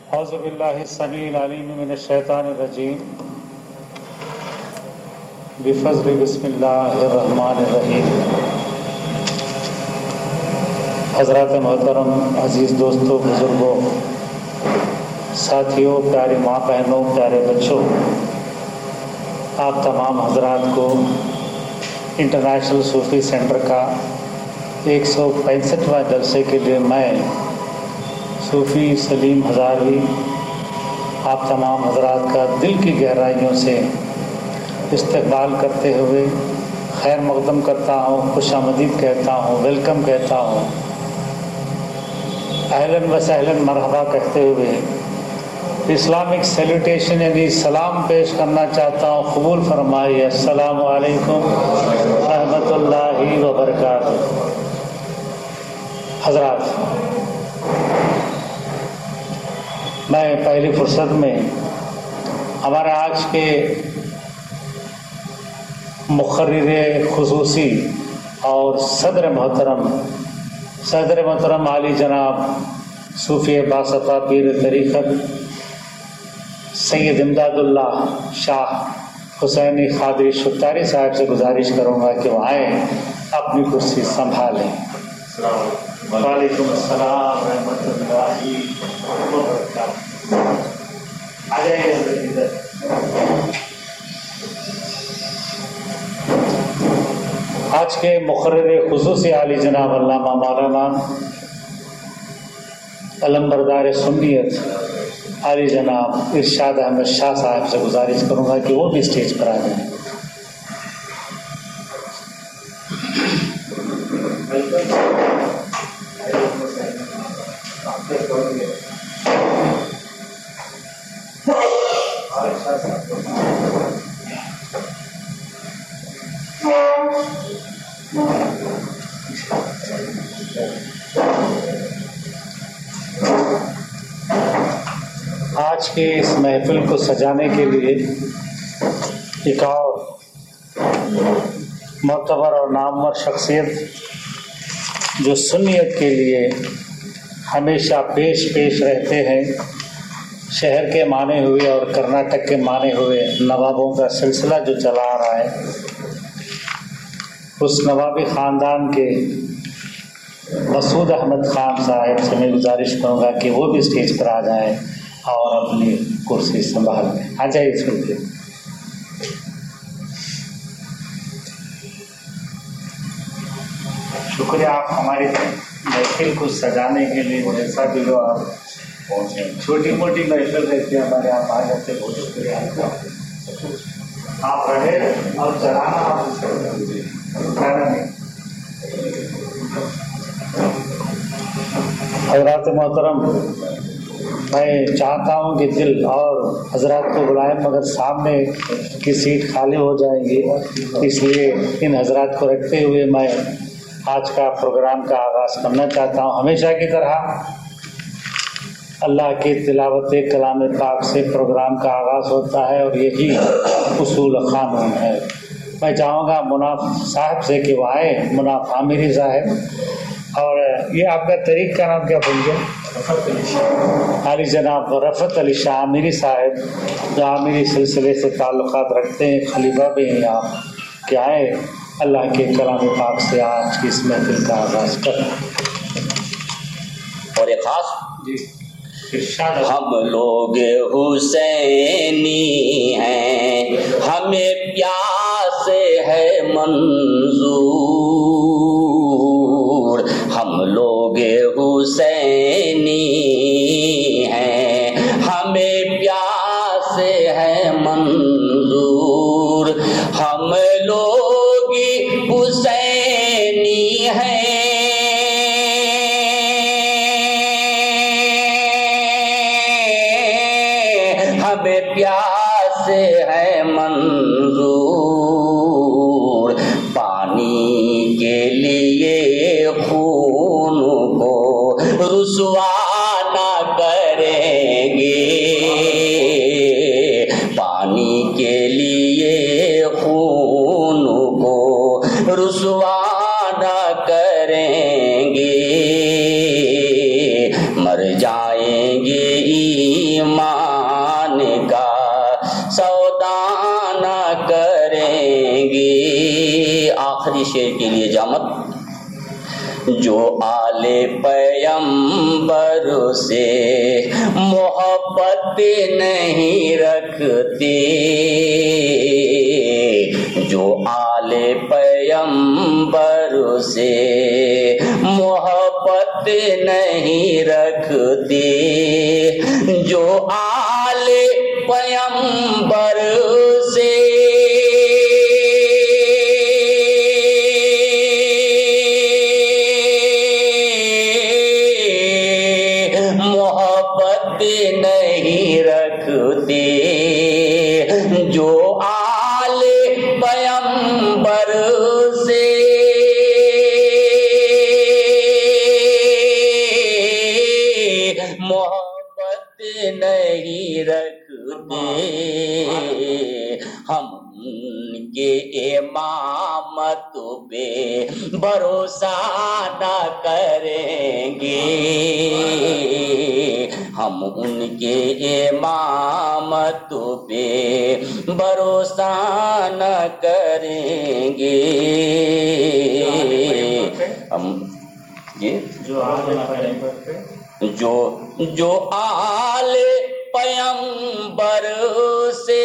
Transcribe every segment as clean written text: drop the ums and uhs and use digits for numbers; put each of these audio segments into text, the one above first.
اعوذ باللہ السمیع العلیم من الشیطان الرجیم بفضل بسم اللہ الرحمن الرحیم۔ حضرات محترم، عزیز دوستوں، بزرگوں، ساتھیوں، پیاری ماں بہنوں، پیارے بچوں، آپ تمام حضرات کو انٹرنیشنل صوفی سینٹر کا 165واں جلسے کے لیے میں صوفی سلیم ہزاروی آپ تمام حضرات کا دل کی گہرائیوں سے استقبال کرتے ہوئے خیر مقدم کرتا ہوں، خوش آمدید کہتا ہوں، ویلکم کہتا ہوں، اہلاً و سہلاً مرحبا کہتے ہوئے اسلامک سیلوٹیشن یعنی سلام پیش کرنا چاہتا ہوں۔ قبول فرمائیے۔ السلام علیکم رحمۃ اللہ وبرکاتہ۔ حضرات، میں پہلی فرصت میں ہمارے آج کے مقرر خصوصی اور صدر محترم عالی جناب صوفی باصفا پیر طریقت سید امداد اللہ شاہ حسینی قادری شتاری صاحب سے گزارش کروں گا کہ وہ آئیں، اپنی کرسی سنبھالیں۔ وعلیکم السلام ورحمۃ اللہ وبرکاتہ۔ آ جائیے ادھر۔ آج کے مقرر خصوصی عالی جناب علامہ مولانا علمبردار سنیت عالی جناب ارشاد احمد شاہ صاحب سے گزارش کروں گا کہ وہ بھی اسٹیج پر آ جائیں۔ آج کے اس محفل کو سجانے کے لیے ایک اور معتبر اور نامور شخصیت جو سنیت کے لیے ہمیشہ پیش رہتے ہیں، شہر کے مانے ہوئے اور کرناٹک کے مانے ہوئے نوابوں کا سلسلہ جو چلا آ رہا ہے، اس نوابی خاندان کے مسعود احمد خان صاحب سے میں گزارش کروں گا کہ وہ بھی اسٹیج پر آ جائیں اور اپنی کرسی سنبھال لیں۔ آ جائیے سن کے۔ شکریہ آپ ہماری محفل کو سجانے کے لیے، جیسا بھی ہو آپ پہنچے، چھوٹی موٹی محفل رہتی ہے ہمارے، آپ آ جاتے، بہت شکریہ آپ رہے اور چلانا آپ نہیں۔ حضرات محترم، میں چاہتا ہوں کہ دل اور حضرات کو بلائیں، مگر سامنے کی سیٹ خالی ہو جائیں گی، اس لیے ان حضرات کو رکھتے ہوئے میں آج کا پروگرام کا آغاز کرنا چاہتا ہوں۔ ہمیشہ کی طرح اللہ کی تلاوت کلام پاک سے پروگرام کا آغاز ہوتا ہے اور یہی اصول قانون ہے۔ میں چاہوں گا مناف صاحب سے کہ وہ آئیں، مناف عامری صاحب، اور یہ آپ کا طریق کا نام کیا بن گیا؟ عالی جناب رفعت علی شاہ عامری صاحب، جو عامری سلسلے سے تعلقات رکھتے ہیں، خلیفہ بھی ہیں آپ، کہ آئے اللہ کے کلام پاک سے آج کی اس محفل کا آغاز کریں۔ اور ایک خاص ہم لوگ حسینی ہیں، ہمیں پیاس ہے منظور، ہم لوگ حسینی ہیں، ہمیں پیاس ہے منظور، ہم لوگ حسینی ہیں، ہمیں پیاس ہے منظور، پانی کے لیے خون کو رسوا نہ کریں گے، پانی کے لیے خون کو رسوا نہ کریں گے، مر جائیں گے آخری شعر کے لیے جامت. جو آل پیغمبر سے محبت نہیں رکھتے، جو آل پیغمبر سے محبت نہیں رکھتے، جو آل پیغمبر سے محبت نہیں رکھتے، جو آل پیغمبر سے محبت نہیں رکھتے، ہم ان کے امامت پہ بھروسہ نہ کریں گے، ہم ان کے امامت پہ بھروسہ نہ کریں گے. ہم جو آل پیغمبر سے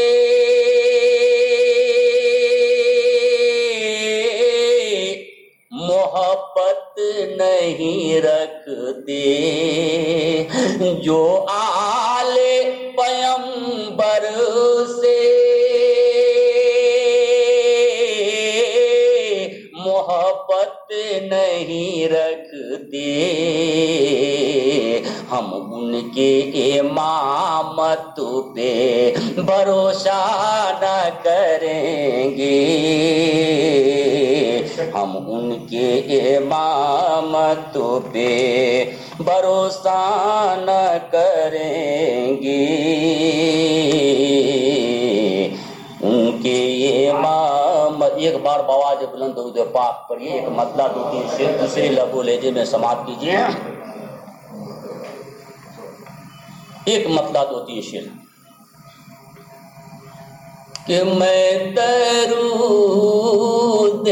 محبت نہیں رکھتے، جو آل پیغمبر سے محبت نہیں رکھتے، ہم ان کے امامت پہ بھروسہ نہ کریں گے، ہم ان کے امامت پہ بھروسہ نہ کریں گے. ان کے امام ایک بار بواز بلند درود پاک پڑھیے، ایک مطلع دو تین شعر دوسرے لب و لہجے میں سماعت کیجیے. ایک مطلع دو تین شعر. کہ میں درود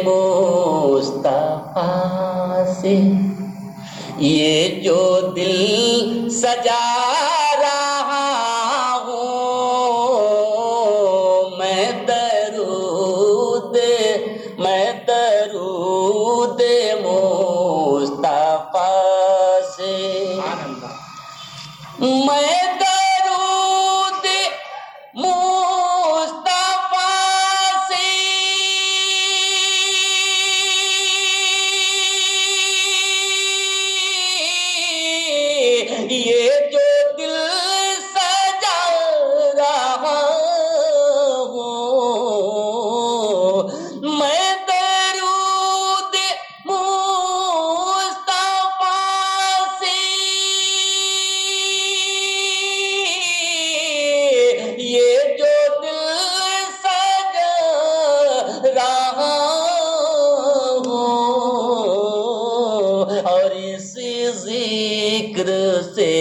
مصطفیٰ سے یہ جو دل سجا رہا ہوں، میں درود مصطفیٰ سے، میں درود مصطفیٰ سے یہ جو دل سجا رہا ہوں، میں درود مصطفیٰ سے یہ جو دل سجا رہا ہوں، اور اس ذکر سے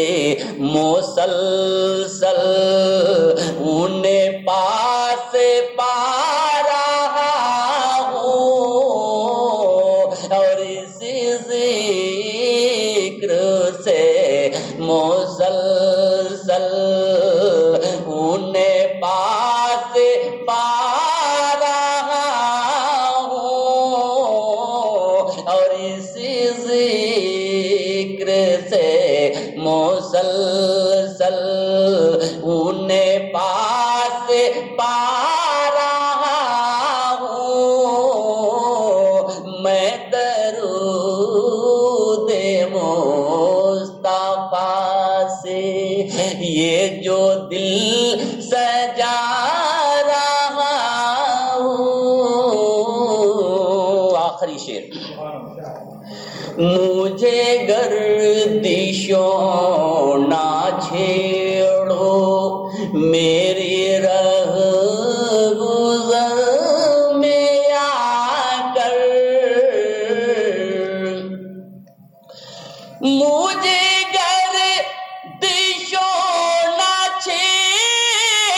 مسلسل انہیں پاس پا رہا ہوں، اور اس ذکر سے مسلسل انہیں پاس پا رہا ہوں، اور اس ذکر سے مسلسل انہیں پاس پا رہا ہوں، میں درود مصطفیٰ سے یہ جو دل سجا رہا ہوں. آخری شعر. مجھے گردشوں نہ چھیڑو میری رہ گزر میں آ کر، مجھے گردشوں نہ چھیڑو،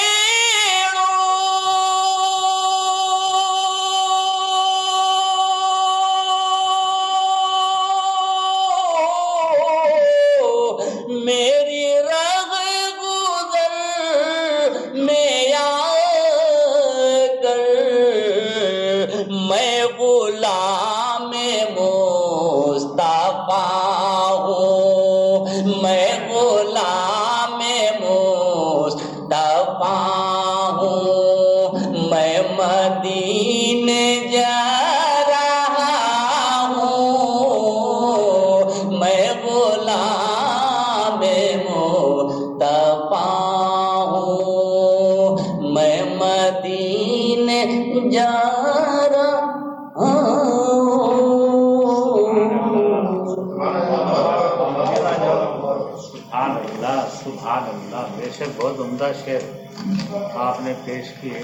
بنجارا سبحان اللہ، بے شک بہت عمدہ شعر آپ نے پیش کیے.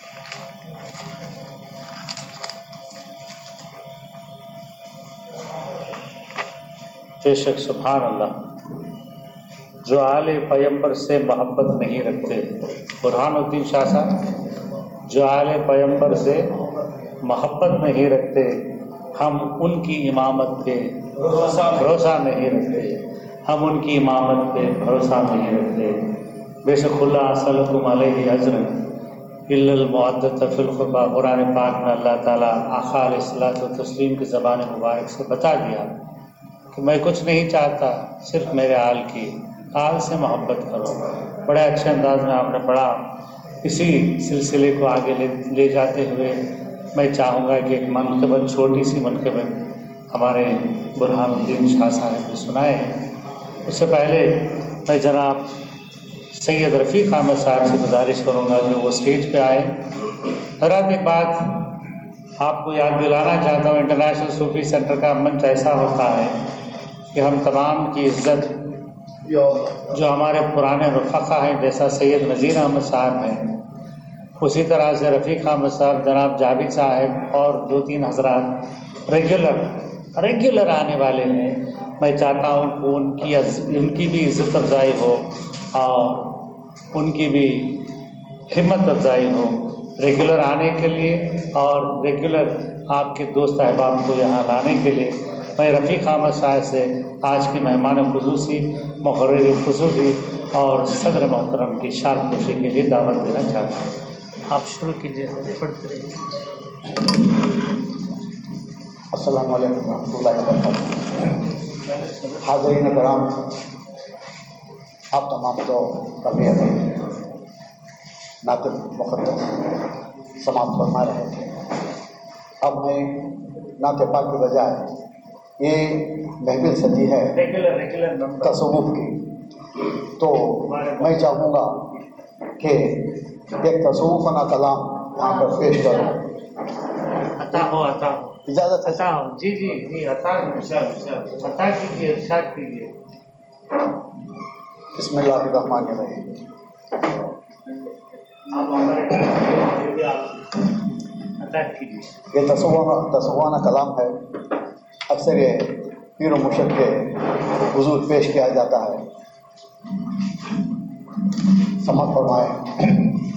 بے شک سبحان اللہ. جو آل پیمبر سے محبت نہیں رکھتے، برہان الدین شاہ صاحب، جو آل پیمبر سے محبت نہیں رکھتے، ہم ان کی امامت پہ بھروسہ نہیں رکھتے، ہم ان کی امامت پہ بھروسہ نہیں رکھتے. بے شک اللہ صلی علیہ اجر الا المعدۃ فی الخطبہ، قرآن پاک میں اللہ تعالیٰ آقا علیہ الصلوۃ والتسلیم کی زبان مبارک سے بتا دیا کہ میں کچھ نہیں چاہتا، صرف میرے آل کی آل سے محبت کرو. بڑے اچھے انداز میں آپ نے پڑھا. اسی سلسلے کو آگے لے جاتے ہوئے میں چاہوں گا کہ ایک منقبت، چھوٹی سی منقبت ہمارے برہان الدین شاہ صاحب نے سنائے. اس سے پہلے میں جناب سید رفیق احمد صاحب سے گزارش کروں گا کہ وہ اسٹیج پہ آئے. ذرا ایک بات آپ کو یاد دلانا چاہتا ہوں، انٹرنیشنل صوفی سینٹر کا منچ ایسا ہوتا ہے کہ ہم تمام کی عزت جو ہمارے پرانے رفقا ہیں، جیسا سید نذیر احمد صاحب ہیں، اسی طرح سے رفیق احمد صاحب، جناب جاوید صاحب اور 2-3 حضرات ریگولر آنے والے ہیں. میں چاہتا ہوں کہ ان کی بھی عزت افزائی ہو اور ان کی بھی ہمت افزائی ہو ریگولر آنے کے لیے اور ریگولر آپ کے دوست احباب کو یہاں لانے کے لیے. میں رفیق احمد صاحب سے آج کی مہمان خصوصی، مقرر خصوصی اور صدر محترم کی شارکوشی کے لیے دعوت دینا چاہتا ہوں. آپ شروع کیجیے، پڑھتے رہیے. السلام علیکم ورحمۃ اللہ وبرکاتہ. حاضرین کرام، آپ تمام تو کبھی نعت مقدس سماعت فرما رہے تھے. اب میں نعت پاک کی بجائے یہ محفل سجی ہے تصوف کی، تو میں چاہوں گا کہ ایک تصوفانہ کلام یہاں پر پیش کروں. اجازت ہے؟ جی جی جی، عطا کیجیے، ارشاد کیجیے. بسم اللہ الرحمن الرحیم. یہ تصوفانہ کلام ہے. اکثر یہ پیر و مرشد کے حضور پیش کیا جاتا ہے. سماعت فرمائے.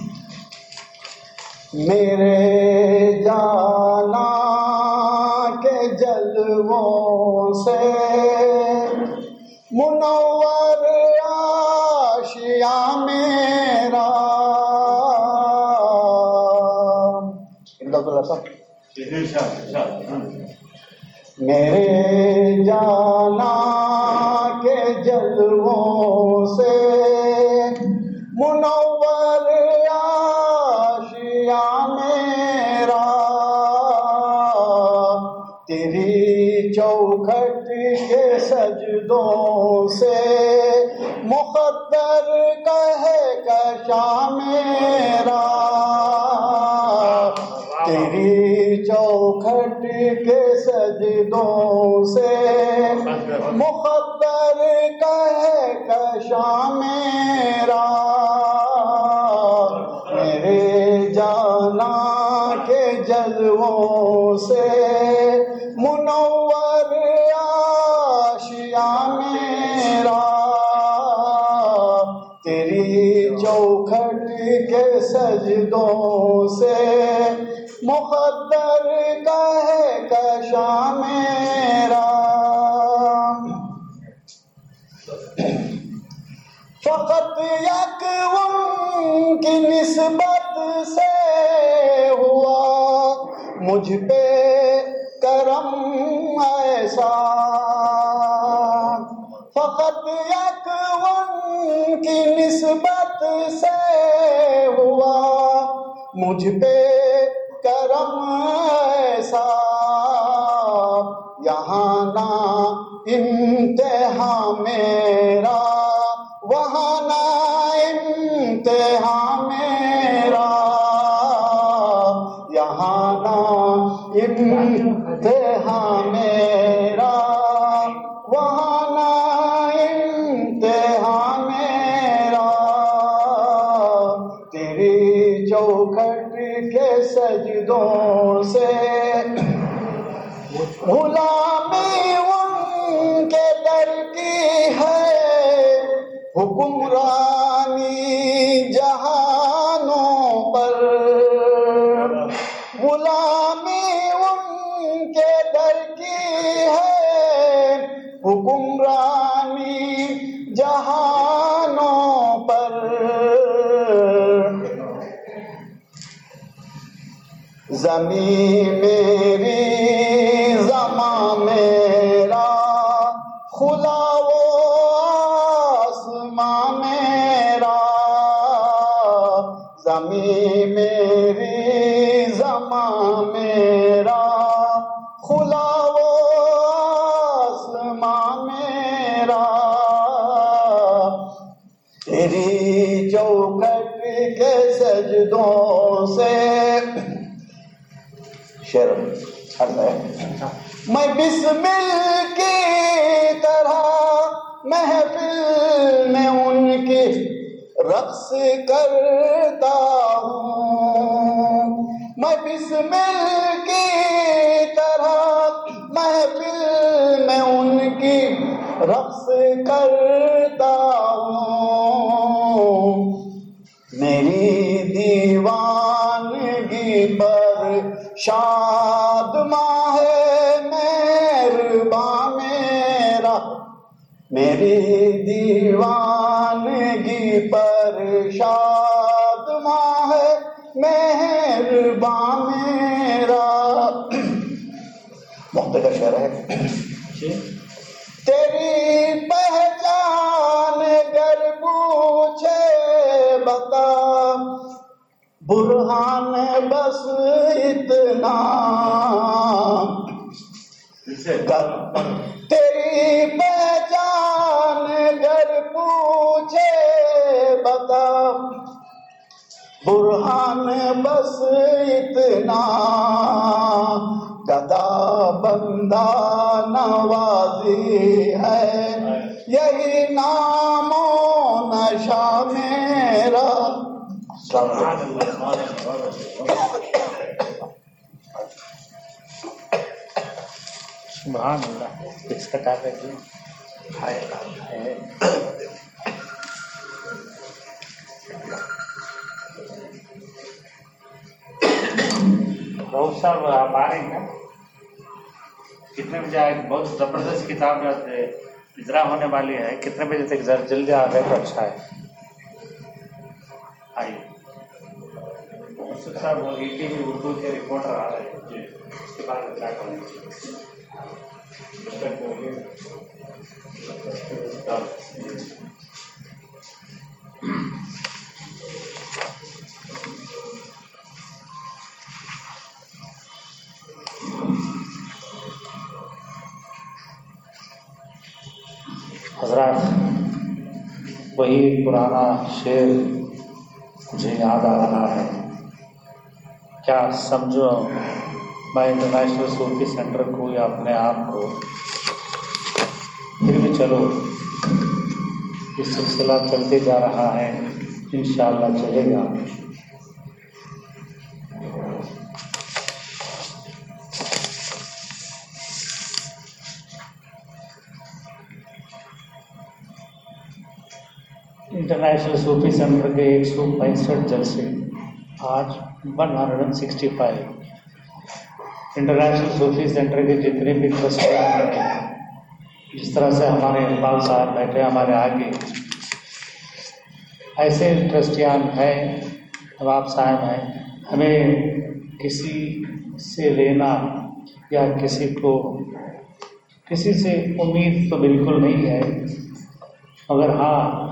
میرے جانا کے جلووں سے منور عاشیا میرا. میرے جانا کے جلووں سے منور عاشیا میرا. تیری چوکھٹ کے سجدوں سے مقدر کہے کشا میرا. تیری چوکھٹ کے سجدوں سے مقدر کہے کشا میرا. میرے جانا کے جلووں سے منور عاشیا میرا. تیری چوکھٹ کے سجدوں سے مقدر کہے کشا میرا. فقط یک ان کی نسبت سے ہوا مجھ پہ کرم ایسا. فقط یک ان کی نسبت سے ہوا مجھ پہ کرم ایسا. یہاں نہ امتحا میرا، وہاں نہ امتحا میرا. یہاں چوکھٹ کے سجدوں سے غلامی ان کے در کی ہے، حکمرانی جہانوں پر، غلامی ان کے در کی ہے، حکمرانی جہانوں پر۔ زمین میری زماں میرا، خلا و آسماں میرا، زمین میری زماں میرا، خلا و آسماں میرا، تیری چوکھٹ کے سجدوں سے۔ شعر ہے، میں بسمل کی طرح محفل میں ان کی رقص کرتا ہوں، میں بسمل کی طرح محفل میں ان کی رقص کرتا ہوں، میری دیوانگی پر شاد ماہ مہرباں میرا، میری دیوانگی پر شاد ماہ مہرباں میرا۔ وقت کا شعر ہے۔ تیری پہچان گر پوچھے بتا، برہان بس اتنا، تیری پہچان گر پوچھے بتا، برہان بس اتنا، گدا بندہ نوازی ہے یہی نام و نشا میرا۔ سبحان اللہ، کس کا کار ہے؟ بہت صاحب آپ آ رہے ہیں نا؟ کتنے بجے آئے؟ بہت زبردست کتاب اجرا ہونے والی ہے، کتنے بجے تک؟ ذرا جلدی آ گئے تو اچھا ہے۔ آئیے صاحب، وہ ETV اردو کے رپورٹر آ رہے ہیں، اس کے بعد کیا کریں گے؟ حضرات، وہی پرانا شعر مجھے یاد آ رہا ہے۔ کیا سمجھو میں انٹرنیشنل صوفی سینٹر کو یا اپنے آپ کو، پھر بھی چلو یہ سلسلہ چلتے جا رہا ہے، انشاءاللہ چلے گا۔ انٹرنیشنل صوفی سینٹر کے 165 جلسے، آج 165۔ انٹرنیشنل صوفی سینٹر کے جتنے بھی ٹرسٹیان ہیں، جس طرح سے ہمارے اقبال صاحب بیٹھے ہمارے آگے، ایسے ٹرسٹیان ہیں، نواب صاحب ہیں۔ ہمیں کسی سے لینا یا کسی سے امید تو بالکل نہیں ہے، مگر ہاں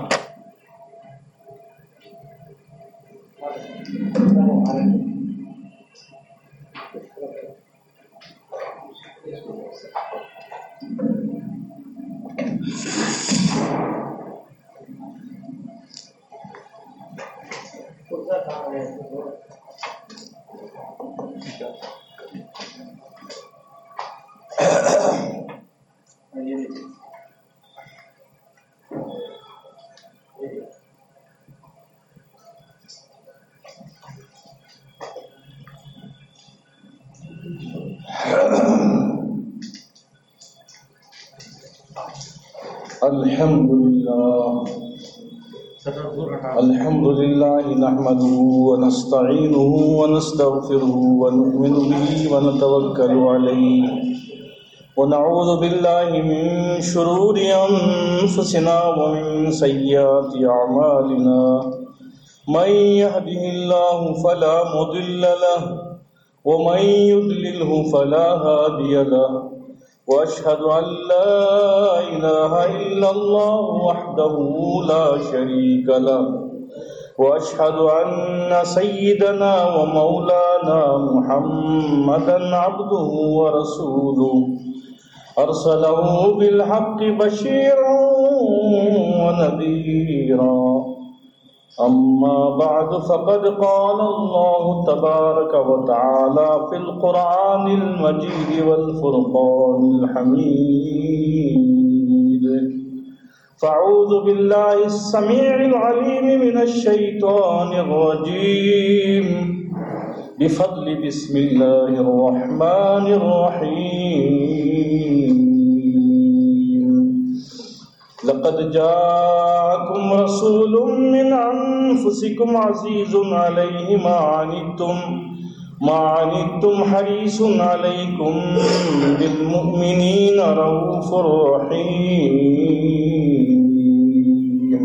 الحمد لله نحمده ونستعينه ونستغفره ونؤمن به ونتوكل عليه ونعوذ بالله من شرور أنفسنا ومن سيئات أعمالنا من يهده الله فلا مضل له ومن يضلله فلا هادي له وأشهد أن لا إله إلا الله وحده لا شريك له وأشهد أن سيدنا ومولانا محمدا عبده ورسوله أرسله بالحق بشيرا ونذيرا أما بعد فقد قال الله تبارك وتعالى في القرآن المجيد والفرقان الحميد فأعوذ بالله السميع العليم من الشيطان الرجيم بفضل بسم الله الرحمن الرحيم لقد جاءكم رسول من أنفسكم عزيز عليه ما عنتم حريص عليكم بالمؤمنين رؤوف رحيم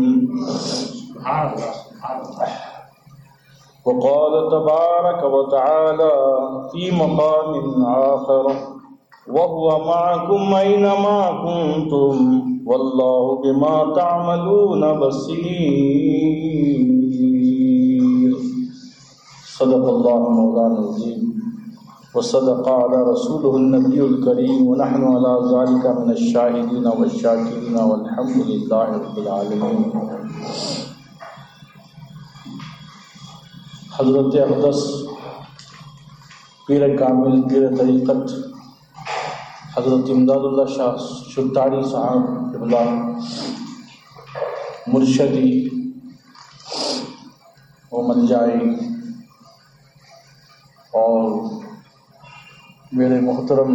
وقال تبارك وتعالى في مقام آخر وهو معكم أينما كنتم والله بما تعملون بصير صدق الله مولانا العظيم وصدق على رسوله النبي الكريم ونحن على ذلك من الشاهدين والشاكرين والحمد لله رب العالمين. حضرت اقدس پیر کامل پیر طریقت حضرت امداد اللہ شاہ شلتاری صاحب قبلہ مرشدی و ملجائی اور میرے محترم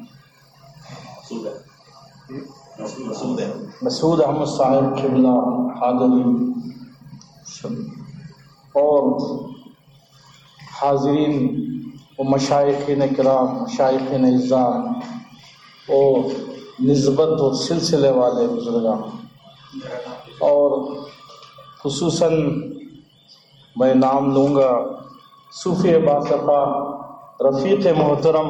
مسعود احمد صاحب قبلہ حاضری اور حاضرین و مشائخین کرام مشائخین اعزاز اور نسبت اور سلسلے والے بزرگان اور خصوصاً میں نام لوں گا صوفی باصفا رفیق محترم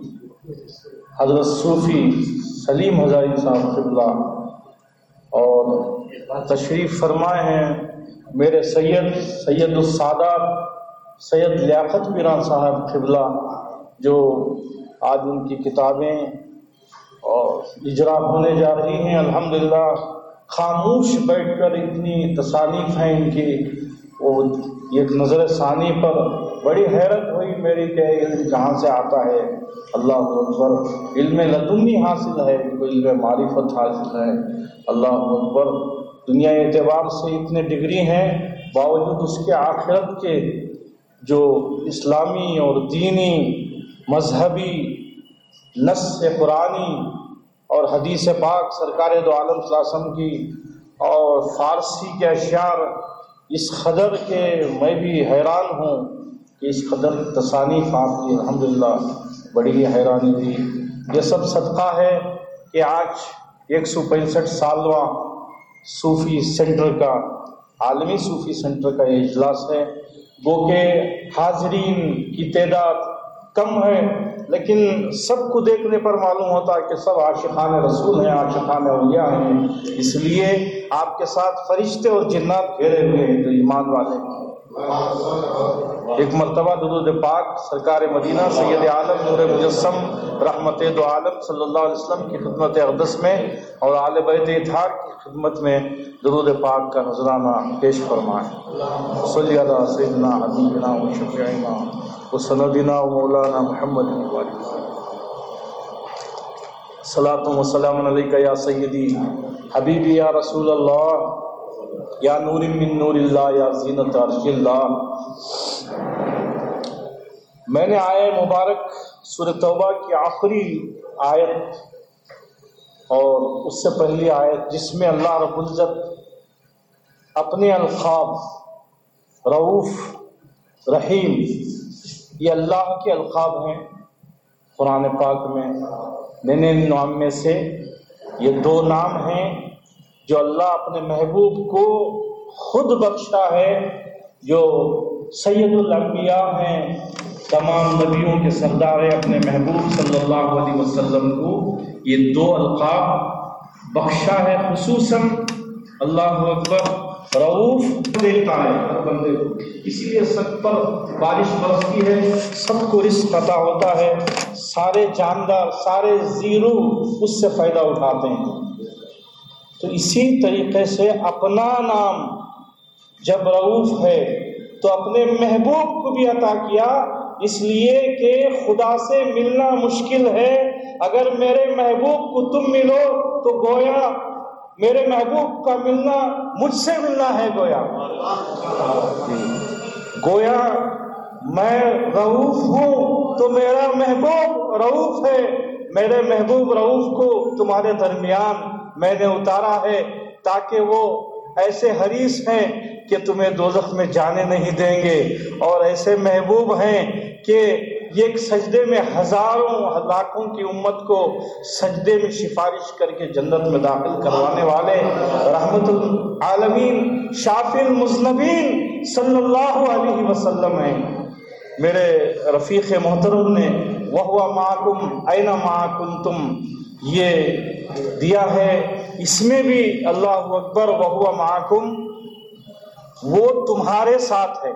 حضرت صوفی سلیم ہزاری صاحب قبلہ اور تشریف فرمائے ہیں میرے سید السادات سید لیاقت پیران صاحب قبلہ جو آج ان کی کتابیں اور اجرا ہونے جا رہی ہیں. الحمدللہ خاموش بیٹھ کر اتنی تصانیف ہیں ان کی وہ ایک نظر ثانی پر بڑی حیرت ہوئی میری کہ علم کہاں سے آتا ہے. اللہ اکبر. علم لدنی حاصل ہے کوئی علم معرفت حاصل ہے. اللہ اکبر. دنیا اعتبار سے اتنے ڈگری ہیں باوجود اس کے آخرت کے جو اسلامی اور دینی مذہبی نص قرآنی اور حدیث پاک سرکار دو عالم صلی اللہ علیہ وسلم کی اور فارسی کے اشعار اس قدر کے میں بھی حیران ہوں کہ اس قدر تصانیف آپ کی الحمدللہ بڑی حیرانی ہوئی. یہ سب صدقہ ہے کہ آج 165 سالواں صوفی سینٹر کا عالمی صوفی سینٹر کا یہ اجلاس ہے. گو کہ حاضرین کی تعداد کم ہے لیکن سب کو دیکھنے پر معلوم ہوتا ہے کہ سب عاشقان رسول ہیں عاشقان اولیاء ہیں. اس لیے آپ کے ساتھ فرشتے اور جنات گھیرے ہوئے ہیں جو ایمان والے ہیں. ایک مرتبہ درود پاک سرکار مدینہ سید عالم نور مجسم رحمت دو عالم صلی اللہ علیہ وسلم کی خدمت اقدس میں اور آل بیت اطہار کی خدمت میں درود پاک کا نذرانہ پیش فرمائیں. صلی اللہ سیدنا حبیبنا و شفیعنا و سندنا و مولانا محمد صلاۃ و سلام علیک یا سیدی حبیبی یا رسول اللہ یا نور من نور اللہ یا زینت عرش اللہ. میں نے آیہ مبارک سورہ توبہ کی آخری آیت اور اس سے پہلی آیت جس میں اللہ رب العزت اپنے القاب رؤوف رحیم یہ اللہ کے القاب ہیں قرآن پاک میں 99 نام میں سے یہ 2 نام ہیں جو اللہ اپنے محبوب کو خود بخشا ہے، جو سید الانبیاء ہیں، تمام نبیوں کے سردار ہیں، اپنے محبوب صلی اللہ علیہ وسلم کو یہ 2 القاب بخشا ہے۔ خصوصاً اللہ اکبر رؤوف دیتا ہے ہر بندے کو، اسی لیے سب پر بارش برستی ہے، سب کو رزق عطا ہوتا ہے، سارے جاندار سارے زیرو اس سے فائدہ اٹھاتے ہیں۔ تو اسی طریقے سے اپنا نام جب رؤوف ہے تو اپنے محبوب کو بھی عطا کیا، اس لیے کہ خدا سے ملنا مشکل ہے، اگر میرے محبوب کو تم ملو تو گویا میرے محبوب کا ملنا مجھ سے ملنا ہے، گویا میں رؤوف ہوں تو میرا محبوب رؤوف ہے، میرے محبوب رؤوف کو تمہارے درمیان میں نے اتارا ہے تاکہ وہ ایسے حریص ہیں کہ تمہیں دوزخ میں جانے نہیں دیں گے، اور ایسے محبوب ہیں کہ یہ ایک سجدے میں ہزاروں لاکھوں کی امت کو سجدے میں سفارش کر کے جنت میں داخل کروانے والے رحمت العالمین شافی المذنبین صلی اللہ علیہ وسلم ہیں۔ میرے رفیق محترم نے وَهُوَ مَعَكُمْ أَيْنَمَا كُنْتُمْ یہ دیا ہے، اس میں بھی اللہ اکبر وَهُوَ مَعَكُمْ وہ تمہارے ساتھ ہے،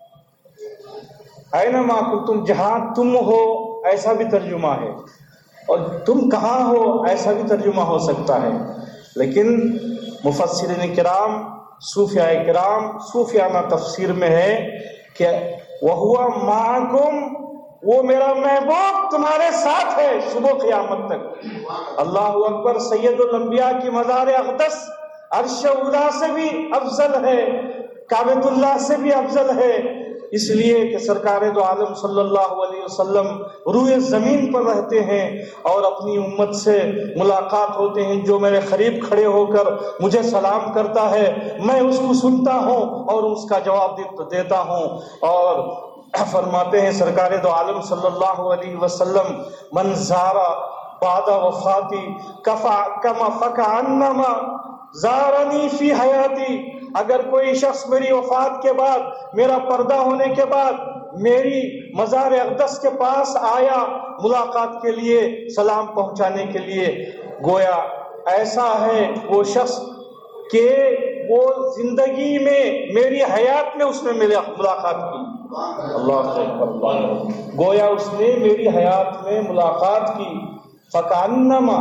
أَيْنَمَا كُنْتُمْ جہاں تم ہو ایسا بھی ترجمہ ہے، اور تم کہاں ہو ایسا بھی ترجمہ ہو سکتا ہے، لیکن مفسرین کرام صوفیاء کرام صوفیانہ تفسیر میں ہے کہ وَهُوَ مَعَكُمْ وہ میرا محبوب تمہارے ساتھ ہے صبح قیامت تک۔ اللہ اکبر، سید الانبیاء کی مزار اقدس عرش اولیٰ سے بھی افضل ہے، کعبۃ اللہ سے بھی افضل ہے، اس لیے کہ سرکار دو عالم صلی اللہ علیہ وسلم روئے زمین پر رہتے ہیں اور اپنی امت سے ملاقات ہوتے ہیں، جو میرے قریب کھڑے ہو کر مجھے سلام کرتا ہے میں اس کو سنتا ہوں اور اس کا جواب دیتا ہوں، اور فرماتے ہیں سرکار دو عالم صلی اللہ علیہ وسلم من زارا بعد وفاتی کما فکانما زارنی فی حیاتی، اگر کوئی شخص میری وفات کے بعد، میرا پردہ ہونے کے بعد میری مزار اقدس کے پاس آیا ملاقات کے لیے، سلام پہنچانے کے لیے، گویا ایسا ہے وہ شخص کہ وہ زندگی میں میری حیات میں اس نے ملاقات کی، اللہ اکبر، گویا اس نے میری حیات میں ملاقات کی، فکانما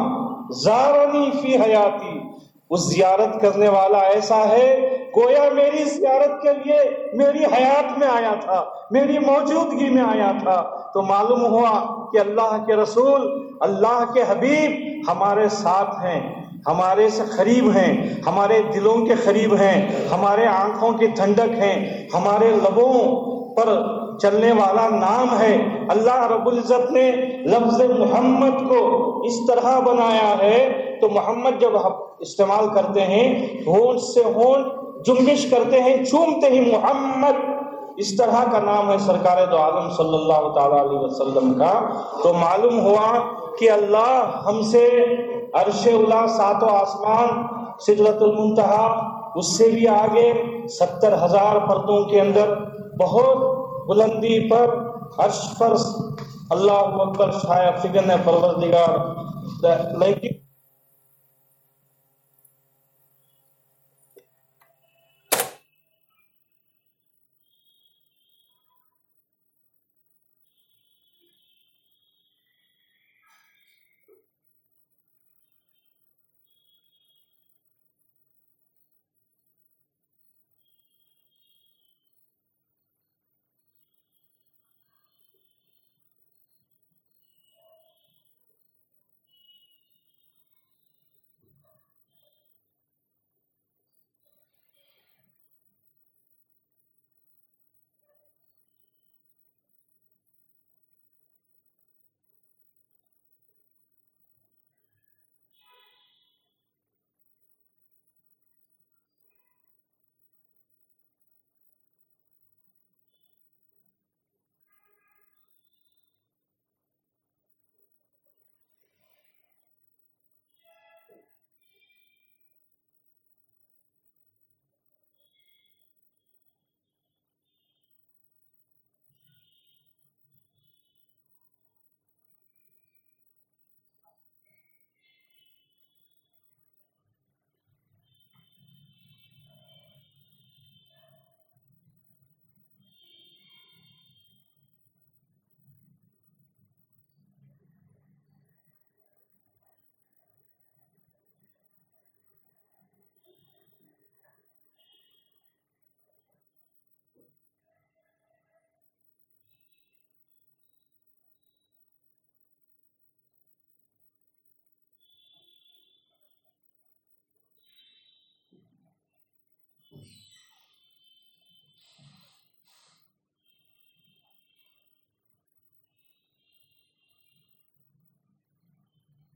زارنی فی حیاتی، اس زیارت کرنے والا ایسا ہے گویا میری زیارت کے لیے میری حیات میں آیا تھا، میری موجودگی میں آیا تھا۔ تو معلوم ہوا کہ اللہ کے رسول، اللہ کے حبیب ہمارے ساتھ ہیں، ہمارے سے قریب ہیں، ہمارے دلوں کے قریب ہیں، ہمارے آنکھوں کی ٹھنڈک ہیں، ہمارے لبوں پر چلنے والا نام ہے۔ اللہ رب العزت نے لفظ محمد کو اس طرح بنایا ہے، تو محمد جب استعمال کرتے ہیں ہونٹ سے ہونٹ جنبش کرتے ہیں، چومتے ہی محمد، اس طرح کا نام ہے سرکار دو عالم صلی اللہ تعالی علیہ وسلم کا۔ تو معلوم ہوا کہ اللہ ہم سے عرش اولیٰ، ساتوں آسمان، سدرۃ المنتہا، اس سے بھی آگے 70,000 پردوں کے اندر بہت بلندی پر عرش پر اللہ اکبر شاید فکر پروردگار، لیکن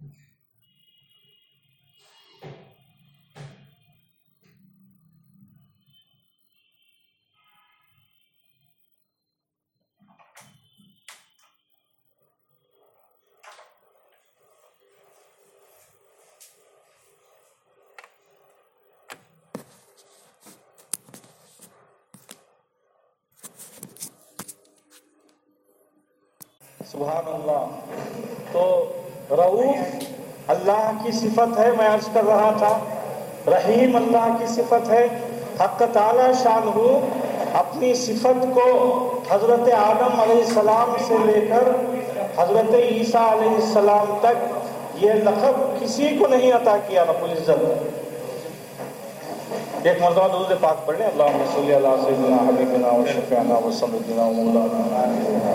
سبحان اللہ. تو رؤوف اللہ کی صفت ہے، میں عرض کر رہا تھا. رحیم اللہ کی صفت ہے. حق تعالی شانہ اپنی صفت کو حضرت آدم علیہ السلام سے لے کر حضرت عیسیٰ علیہ السلام تک یہ لقب کسی کو نہیں عطا کیا رب العزت. ایک مرتبہ درود پاک پڑھ لیں. اللہم صلی علی سیدنا حبیبنا و شفیعنا و سیدنا و مولانا.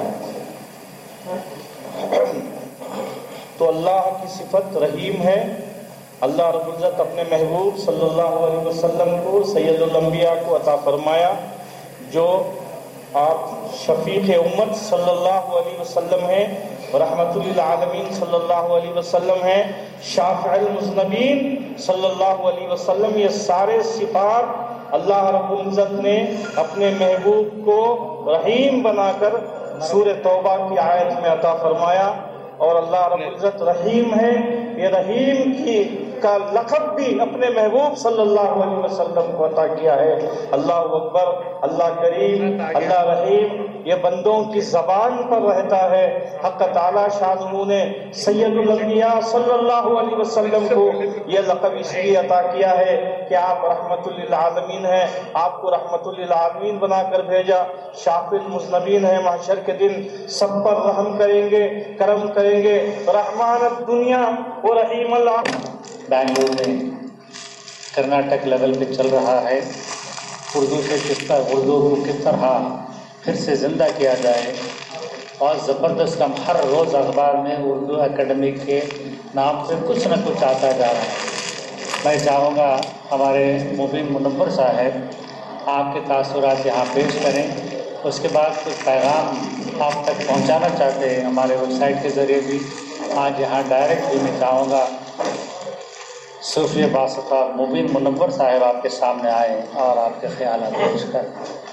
تو اللہ کی صفت رحیم ہے. اللہ رب العزت اپنے محبوب صلی اللہ علیہ وسلم کو سید الانبیاء کو عطا فرمایا، جو آپ شفیق امت صلی اللہ علیہ وسلم ہیں، رحمت للعالمین صلی اللہ علیہ وسلم ہیں، شافع المذنبین صلی اللہ علیہ وسلم. یہ سارے صفات اللہ رب العزت نے اپنے محبوب کو رحیم بنا کر سورہ توبہ کی آیت میں عطا فرمایا. اور اللہ رب العزت رحیم ہے. یہ رحیم کا لقب بھی اپنے محبوب صلی اللہ علیہ وسلم کو عطا کیا ہے. اللہ اکبر، اللہ کریم، اللہ رحیم یہ بندوں کی زبان پر رہتا ہے. حق تعالی شانہ نے سید الانبیاء صلی اللہ علیہ وسلم کو یہ لقب اس لیے عطا کیا ہے کہ آپ رحمت للعالمین ہیں. آپ کو رحمت للعالمین بنا کر بھیجا. شافع المذنبین ہیں، محشر کے دن سب پر رحم کریں گے، کرم کریں گے. رحمان الدنیا و رحیم اللہ. بنگلور میں کرناٹک لیول پہ چل رہا ہے. اردو کو کس طرح پھر سے زندہ کیا جائے، اور زبردست ہم ہر روز اخبار میں اردو اکیڈمی کے نام سے کچھ نہ کچھ آتا جا رہا ہے. میں چاہوں گا ہمارے مبین منور صاحب آپ کے تاثرات یہاں پیش کریں. اس کے بعد کچھ پیغام آپ تک پہنچانا چاہتے ہیں ہمارے ویب سائٹ کے ذریعے بھی. آج یہاں ڈائریکٹ بھی میں چاہوں گا صوفی باسطہ مبین منور صاحب آپ کے سامنے آئے اور آپ کے خیالات پیش کریں.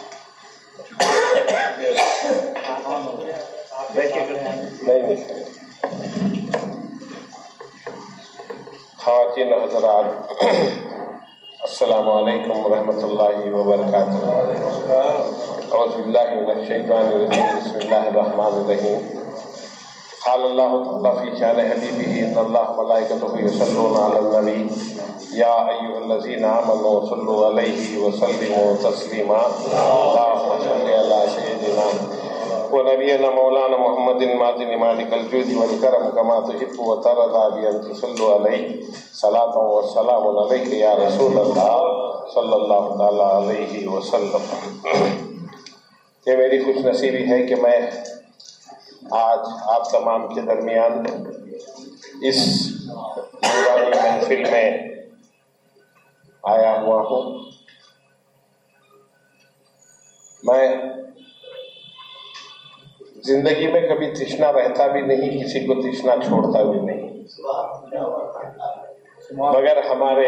خواتین حضرات، السلام علیکم ورحمۃ اللہ وبرکاتہ. اعوذ باللہ من الشیطان الرجیم. بسم اللہ الرحمن الرحیم. قال اللہ تعالیٰ فی شان حبیبہ ان اللہ ملائکتہ یصلون علی النبی یا ایھا الذین آمنوا صلوا علیہ وسلموا تسلیما. اللہم صل علی سیدنا ونبینا مولانا محمد معدن مالک الجود والکرم کما تحب وترضى بأن تصلوا علیہ صلاۃ وسلام علیک یا رسول اللہ صلی اللہ تعالی علیہ وسلم. یہ میری خوش نصیبی ہے کہ میں آج آپ تمام کے درمیان اس نورانی محفل میں آیا ہوا ہوں. میں زندگی میں کبھی تشنا رہتا بھی نہیں، کسی کو تشنا چھوڑتا بھی نہیں، مگر ہمارے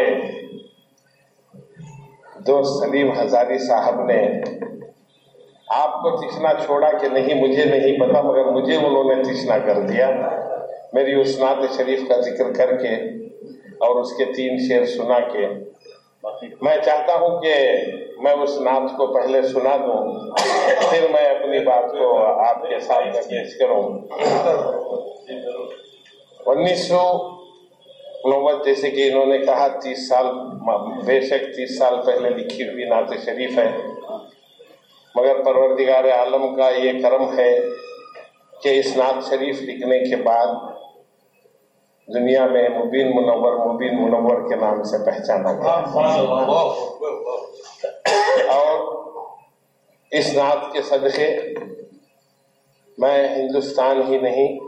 دوست سلیم ہزاری صاحب نے آپ کو تشنا چھوڑا کہ نہیں مجھے نہیں پتا، مگر مجھے انہوں نے تشنا کر دیا. میری اس نعت شریف کا ذکر کر کے اور اس کے 3 شعر سنا کے میں چاہتا ہوں کہ میں اس نعت کو پہلے سنا دوں، پھر میں اپنی بات کو آپ کے سامنے پیش کروں. 1990 جیسے کہ انہوں نے کہا 30 سال، بے شک 30 سال پہلے لکھی ہوئی نعت شریف ہے، مگر پروردگار عالم کا یہ کرم ہے کہ اس نعت شریف لکھنے کے بعد دنیا میں مبین منور کے نام سے پہچانا گیا. اور اس نعت کے صدقے میں ہندوستان ہی نہیں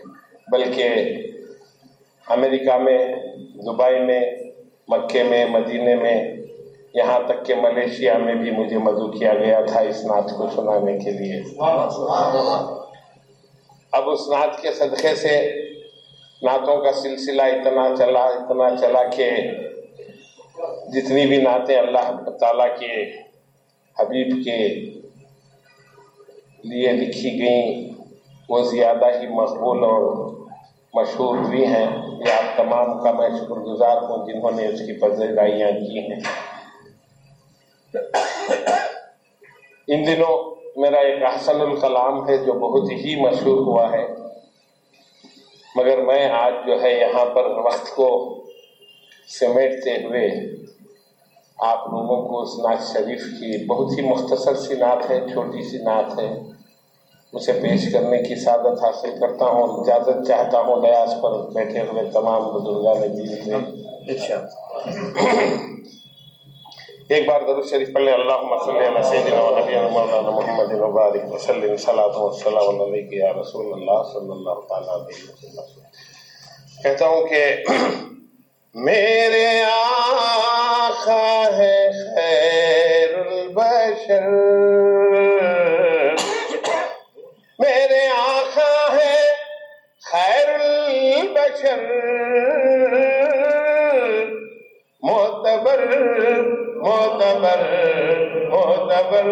بلکہ امریکہ میں، دبئی میں، مکے میں، مدینے میں، یہاں تک کہ ملیشیا میں بھی مجھے مدعو کیا گیا تھا اس نعت کو سنانے کے لیے. اب اس نعت کے صدقے سے नातों का सिलसिला इतना चला कि जितनी भी नातें अल्लाह ताला के हबीब के लिए लिखी गई वो ज़्यादा ही मकबूल और मशहूर भी हैं। ये आप तमाम का मैं शुक्रगुजार हूँ जिन्होंने उसकी पज़ीराइयाँ की हैं। इन दिनों मेरा एक अहसनुल कलाम है जो बहुत ही मशहूर हुआ है, मगर मैं आज जो है यहाँ पर वक्त को समेटते हुए आप लोगों को उस नात शरीफ की बहुत ही मुख्तसर सी नात है, छोटी सी नात है, उसे पेश करने की सादत हासिल करता हूँ। इजाज़त चाहता हूँ दयास पर बैठे हुए तमाम बुजुर्गान दीन से। एक बार दरूद शरीफ पढ़ लें। अल्लाहुम्मा सल्ली अला सय्यिदिना व नबिय्यिना मौलाना मुहम्मदिन व बारिक व सल्लिम सलातो व सलाम अलैका या रसूलल्लाह सल्लल्लाहु अलैहि वसल्लम। कहता हूँ कि मेरे आका है खैरुल बशर, मेरे आका है खैरुल बशर, मोतबर मोतबर मोतबर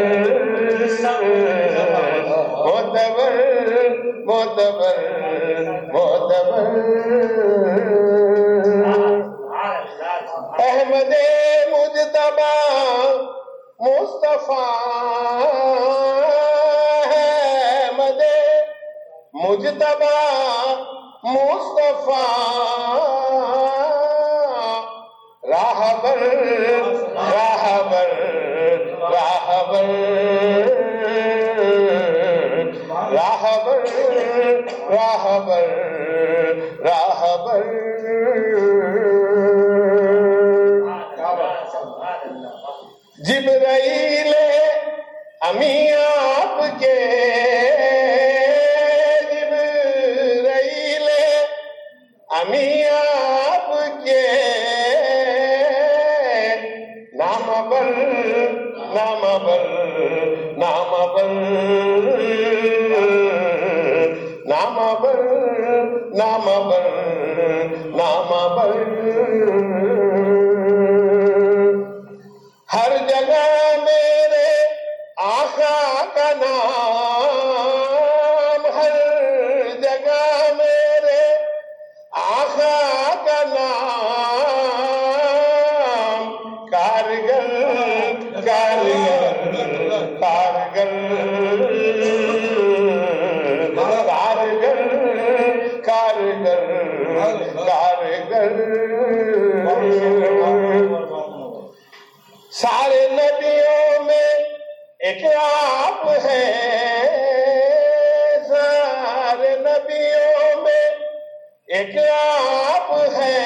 मोतबर मोतबर मोतबर अहमदे मुजतबा मुस्तफा, अहमदे मुजतबा मुस्तफा, राहबर राहबर राहबर राहबर राहबर राहबर। जिब्राईल अमी आपके, जिब्राईल अमी आपके, नाम बल नाम बल नाम बल नाम बल नाम बल नाम बल। हर जगह मेरे आका का नाम, हर जगह मेरे आका का नाम, कारगर कारगर कारगर कारगर कारगर कारगर। सारे नबियों में एक आप है, सारे नबियों में एक आप है,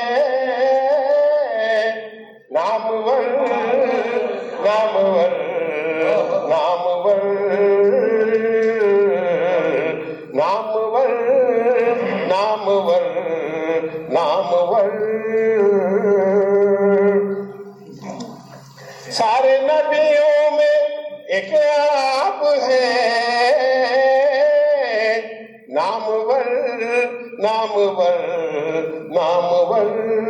नामवर नामवर नामवर नामवर नामवर नामवर। सारे नबियों में एक आप है, नामवर नामवर नामवर।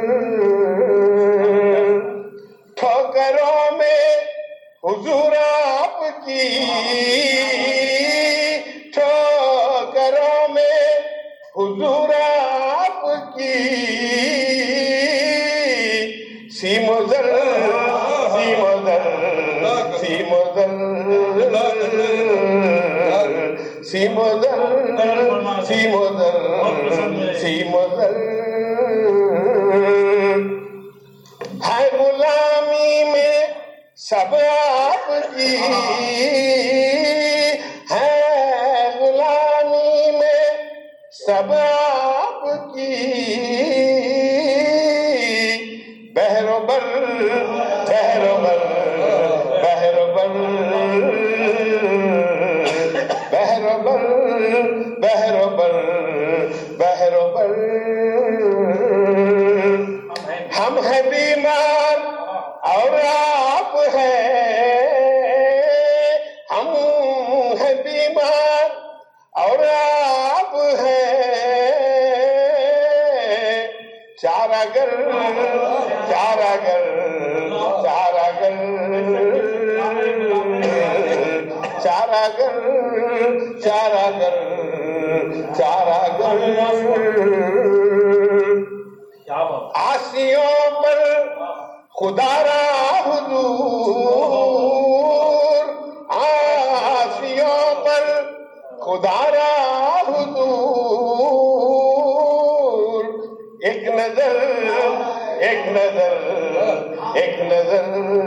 ठोकरों में हुजूर आपकी, ठोकरों में हुजूर आपकी, सीमोजल सीमोजल सीमोजल सीमोजल सीमोजल सीमोजल। है गुलामी में सब आपकी, है गुलामी में सब आपकी, बहरोबर बहरोबर बहरोबर बहरोबर बहरोबर बहरोबर। हम हैं बीमार और आप हैं, چارہ گر چارہ گر چارہ گر آسیوں پر خدا را حضور آسیوں پر خدا را حضور ایک نظر ایک نظر ایک نظر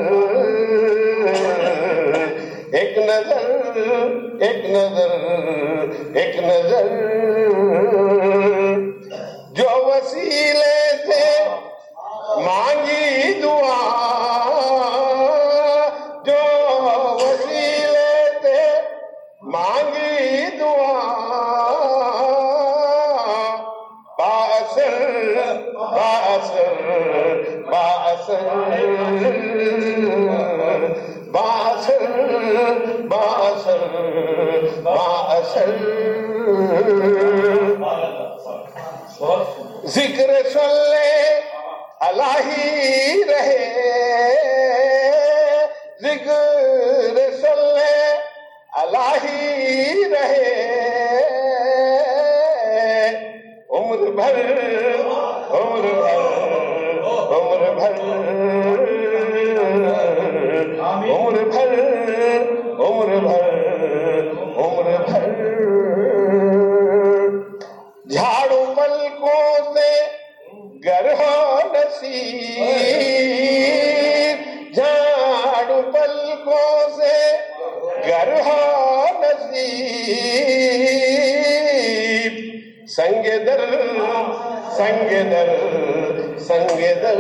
ایک نظر ایک نظر ایک نظر جو وسیلے سے مانگی دعا جو وسیلے سے مانگی دعا باثر باثر باثر باثر باثر باثر ذکر صلی الہی رہے ذکر صلی الہی رہے عمر بھر عمر بھر عمر بھر عمر بھر عمر بھر عمر بھر جھاڑو پلکوں سے گر ہو نصیب جھاڑو پلکوں سے گر ہو نصیب سنگ در سنگ در سنگ در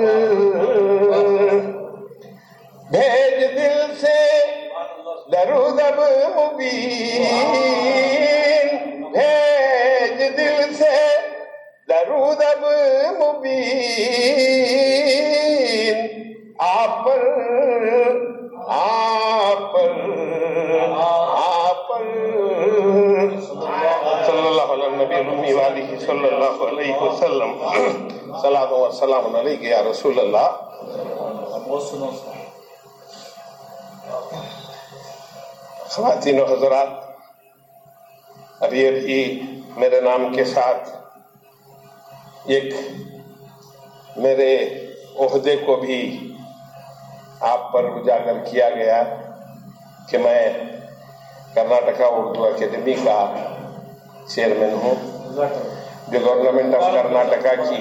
بھیج دل سے درود اب مبین بھیج دل سے درود اب مبین آپ پر آپ پر آپ پر صلی اللہ علیہ نبی الامی وآلہ صلی اللہ علیہ وسلم صلاۃ و سلام علیک یا رسول اللہ. خواتین و حضرات، ابھی ابھی میرے نام کے ساتھ ایک میرے عہدے کو بھی آپ پر اجاگر کیا گیا کہ میں کرناٹکا اردو اکیڈمی کا چیئرمین ہوں، جو گورنمنٹ آف کرناٹکا کی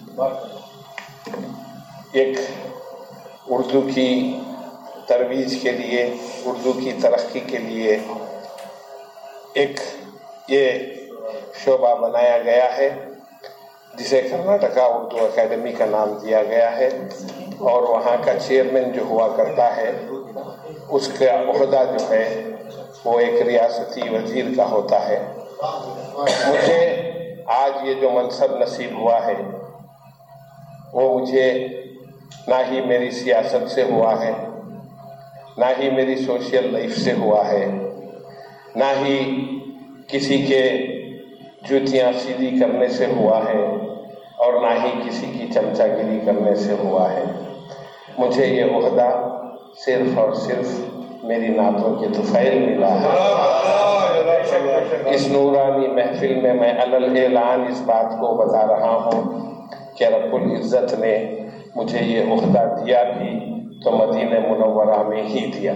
ایک اردو کی ترویج کے لیے، اردو کی ترقی کے لیے ایک یہ شعبہ بنایا گیا ہے جسے کرناٹکا اردو اکیڈمی کا نام دیا گیا ہے، اور وہاں کا چیئرمین جو ہوا کرتا ہے اس کا عہدہ جو ہے وہ ایک ریاستی وزیر کا ہوتا ہے. مجھے آج یہ جو منصب نصیب ہوا ہے وہ مجھے نہ ہی میری سیاست سے ہوا ہے، نہ ہی میری سوشل لائف سے ہوا ہے، نہ ہی کسی کے جوتیاں سیدھی کرنے سے ہوا ہے، اور نہ ہی کسی کی چمچا گیری کرنے سے ہوا ہے. مجھے یہ عہدہ صرف اور صرف میری نعتوں کے طفیل ملا ہے. اس نورانی محفل میں میں علل اعلان اس بات کو بتا رہا ہوں کہ رب العزت نے مجھے یہ عہدہ دیا بھی تو مدینہ منورہ میں ہی دیا.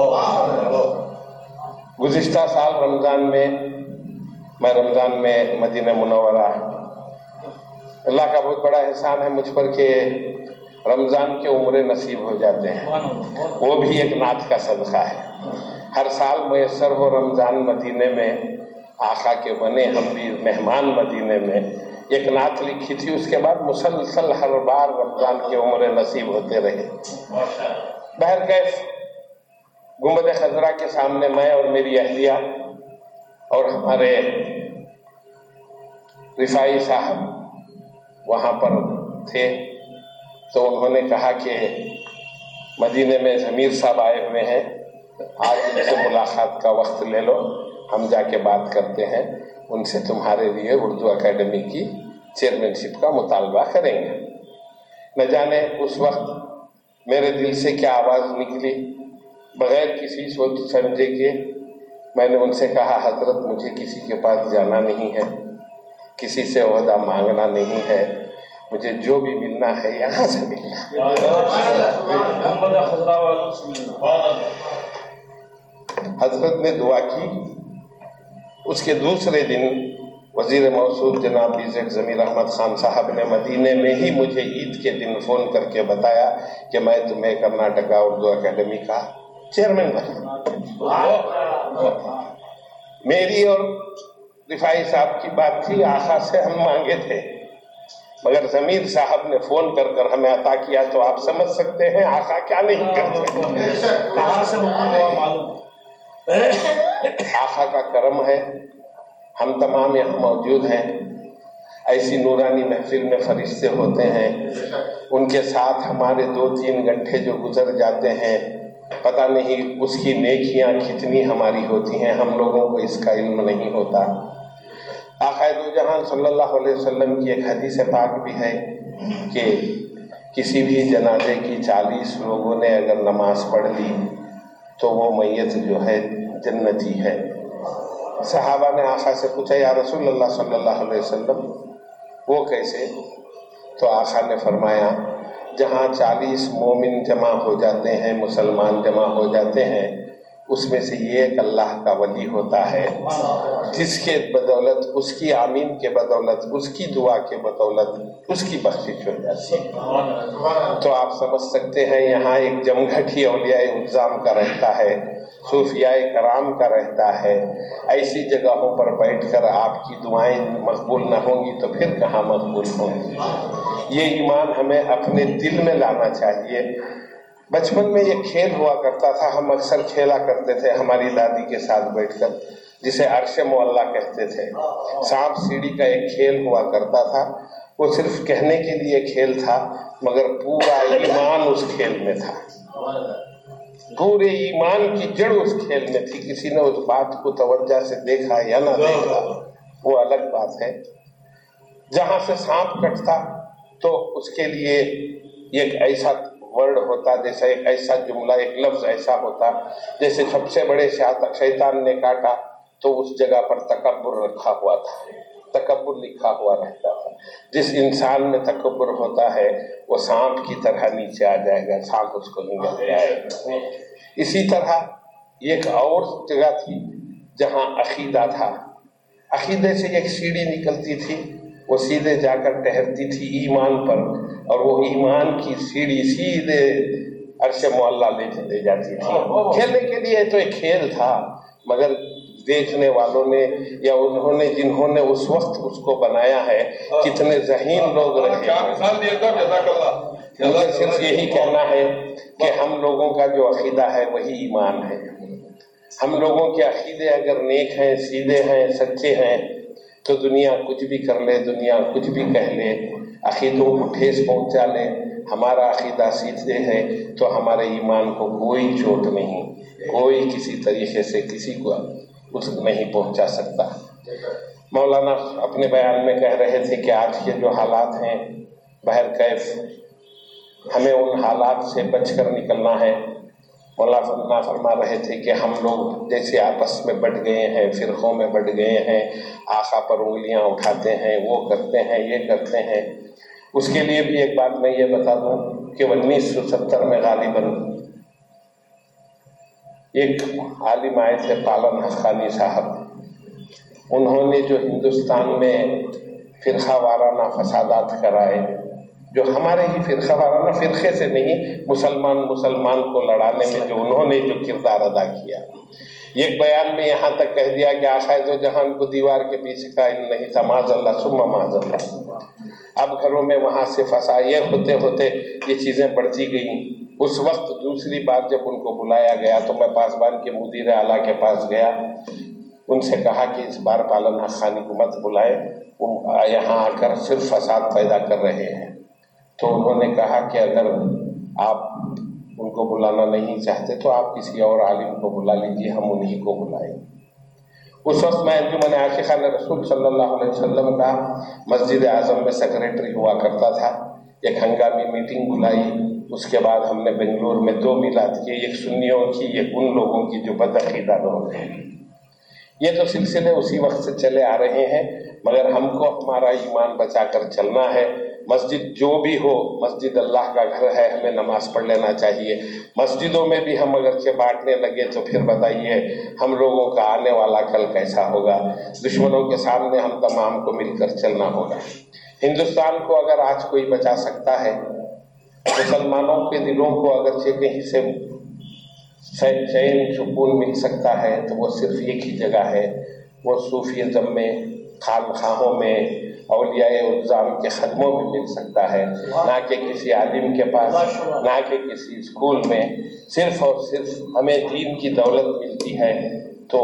گزشتہ سال رمضان میں مدینہ منورہ، اللہ کا بہت بڑا احسان ہے مجھ پر کہ رمضان کے عمرے نصیب ہو جاتے ہیں، وہ بھی ایک نعت کا صدقہ ہے. ہر سال میسر ہو رمضان مدینے میں، آقا کے بنے ہم بھی مہمان مدینے میں. ایک نعت لکھی تھی، اس کے بعد مسلسل ہر بار رمضان کے عمرے نصیب ہوتے رہے. بہرکیف گنبد خضرا کے سامنے میں اور میری اہلیہ اور ہمارے رفائی صاحب وہاں پر تھے، تو انہوں نے کہا کہ مدینے میں ضمیر صاحب آئے ہوئے ہیں، آج ان سے ملاقات کا وقت لے لو، ہم جا کے بات کرتے ہیں، ان سے تمہارے لیے اردو اکیڈمی کی چیئرمین شپ کا مطالبہ کریں گے. نہ جانے اس وقت میرے دل سے کیا آواز نکلی، بغیر کسی سوچ سمجھے کے میں نے ان سے کہا حضرت مجھے کسی کے پاس جانا نہیں ہے، کسی سے عہدہ مانگنا نہیں ہے، مجھے جو بھی ملنا ہے یہاں سے ملنا۔ حضرت نے دعا کی۔ اس کے دوسرے دن وزیر موصوف جناب بیزک ضمیر احمد خان صاحب نے مدینے میں ہی مجھے عید کے دن فون کر کے بتایا کہ میں تمہیں کرناٹکا اردو اکیڈمی کا چیئرمین بنا۔ میری اور رفاعی صاحب کی بات تھی، آقا سے ہم مانگے تھے، مگر ضمیر صاحب نے فون کر کر ہمیں عطا کیا، تو آپ سمجھ سکتے ہیں آقا کیا نہیں کرتے۔ آقا کا کرم ہے، ہم تمام یہاں موجود ہیں۔ ایسی نورانی محفل میں فرشتے ہوتے ہیں، ان کے ساتھ ہمارے 2-3 گھنٹے جو گزر جاتے ہیں، پتہ نہیں اس کی نیکیاں کتنی ہماری ہوتی ہیں، ہم لوگوں کو اس کا علم نہیں ہوتا۔ آقا دو جہان صلی اللہ علیہ وسلم کی ایک حدیث پاک بھی ہے کہ کسی بھی جنازے کی 40 لوگوں نے اگر نماز پڑھ لی تو وہ میت جو ہے جنتی ہے۔ صحابہ نے آقا سے پوچھا یا رسول اللہ صلی اللہ علیہ وسلم وہ کیسے؟ تو آقا نے فرمایا جہاں 40 مومن جمع ہو جاتے ہیں، مسلمان جمع ہو جاتے ہیں، اس میں سے یہ ایک اللہ کا ولی ہوتا ہے جس کے بدولت، اس کی آمین کے بدولت، اس کی دعا کے بدولت اس کی بخشش ہو جاتی ہے۔ تو آپ سمجھ سکتے ہیں یہاں ایک جمگھٹ ہی اولیاء اعظام کا رہتا ہے، صوفیاء کرام کا رہتا ہے۔ ایسی جگہوں پر بیٹھ کر آپ کی دعائیں مقبول نہ ہوں گی تو پھر کہاں مقبول ہوں گی؟ یہ ایمان ہمیں اپنے دل میں لانا چاہیے۔ بچپن میں یہ کھیل ہوا کرتا تھا، ہم اکثر کھیلا کرتے تھے ہماری دادی کے ساتھ بیٹھ کر، جسے عرش معلّہ کہتے تھے۔ سانپ سیڑھی کا ایک کھیل ہوا کرتا تھا، وہ صرف کہنے کے لیے کھیل تھا مگر پورا ایمان اس کھیل میں تھا، پورے ایمان کی جڑ اس کھیل میں تھی۔ کسی نے اس بات کو توجہ سے دیکھا یا نہ دیکھا وہ الگ بات ہے۔ جہاں سے سانپ کٹتا تو اس کے لیے ایک ایسا ورڈ ہوتا، جیسا ایک ایسا جملہ، ایک لفظ ایسا ہوتا، جیسے سب سے بڑے شیطان نے کاٹا تو اس جگہ پر تکبر رکھا ہوا تھا، تکبر لکھا ہوا رہتا تھا۔ جس انسان میں تکبر ہوتا ہے وہ سانپ کی طرح نیچے آ جائے گا، سانپ اس کو نگل جائے گا۔ اسی طرح ایک اور جگہ تھی جہاں عقیدہ تھا، عقیدے سے ایک سیڑھی نکلتی تھی، وہ سیدھے جا کر ٹہرتی تھی ایمان پر، اور وہ ایمان کی سیڑھی سیدھے عرش معلّہ لے چلے جاتی تھی۔ کھیلنے کے لیے تو ایک کھیل تھا مگر دیکھنے والوں نے یا انہوں نے جنہوں نے اس وقت اس کو بنایا ہے کتنے ذہین لوگ رہے ہیں۔ مجھے صرف یہی کہنا ہے کہ ہم لوگوں کا جو عقیدہ ہے وہی ایمان ہے۔ ہم لوگوں کے عقیدے اگر نیک ہیں، سیدھے ہیں، سچے ہیں تو دنیا کچھ بھی کر لے، دنیا کچھ بھی کہہ لے، عقیدوں کو ٹھیس پہنچا لے، ہمارا عقیدہ سیدھے ہے تو ہمارے ایمان کو کوئی چوٹ نہیں، کوئی کسی طریقے سے کسی کو اس نہیں پہنچا سکتا۔ مولانا اپنے بیان میں کہہ رہے تھے کہ آج کے جو حالات ہیں بہرکیف ہمیں ان حالات سے بچ کر نکلنا ہے۔ مولانا فرما رہے تھے کہ ہم لوگ جیسے آپس میں بٹ گئے ہیں، فرقوں میں بٹ گئے ہیں، آقا پر انگلیاں اٹھاتے ہیں، وہ کرتے ہیں، یہ کرتے ہیں۔ اس کے لیے بھی ایک بات میں یہ بتا دوں کہ 1970 میں غالباً ایک عالم آئے تھے پالن حقانی صاحب، انہوں نے جو ہندوستان میں فرقہ وارانہ فسادات کرائے، جو ہمارے ہی فرقہ وارانہ، فرقے سے نہیں، مسلمان کو لڑانے میں جو انہوں نے جو کردار ادا کیا، ایک بیان میں یہاں تک کہہ دیا کہ آقا دو جہان کو دیوار کے پیچھے کا علم نہیں تھا، معاذ اللہ ثم معاذ اللہ۔ اب گھروں میں وہاں سے فسائیے ہوتے ہوتے یہ چیزیں بڑھتی گئیں۔ اس وقت دوسری بار جب ان کو بلایا گیا تو میں پاسبان کے مدیر اعلیٰ کے پاس گیا، ان سے کہا کہ اس بار پالن حقانی کو مت بلائے، وہ یہاں آ کر صرف فساد پیدا کر رہے ہیں۔ تو انہوں نے کہا کہ اگر آپ ان کو بلانا نہیں چاہتے تو آپ کسی اور عالم کو بلا لیجیے، ہم انہی کو بلائیں۔ اس وقت میں انجمن عاشقان رسول صلی اللہ علیہ وسلم کا مسجد اعظم میں سیکریٹری ہوا کرتا تھا۔ ایک ہنگامی میٹنگ بلائی، اس کے بعد ہم نے بنگلور میں 2 میلاد کیے، ایک سنیوں کی، ایک ان لوگوں کی جو بدعقیدہ لوگ ہیں۔ یہ تو سلسلے اسی وقت سے چلے آ رہے ہیں، مگر ہم کو ہمارا ایمان بچا کر چلنا ہے۔ مسجد جو بھی ہو، مسجد اللہ کا گھر ہے، ہمیں نماز پڑھ لینا چاہیے۔ مسجدوں میں بھی ہم اگرچہ بانٹنے لگے تو پھر بتائیے ہم لوگوں کا آنے والا کل کیسا ہوگا؟ دشمنوں کے سامنے ہم تمام کو مل کر چلنا ہوگا۔ ہندوستان کو اگر آج کوئی بچا سکتا ہے، مسلمانوں کے دلوں کو اگرچہ کہیں سے چین سکون مل سکتا ہے تو وہ صرف ایک ہی جگہ ہے، وہ صوفیزم میں، خانقاہوں میں، اولیاء اعظام کے خدموں میں مل سکتا ہے، نہ کہ کسی عالم کے پاس، نہ کہ کسی اسکول میں۔ صرف اور صرف ہمیں دین کی دولت ملتی ہے تو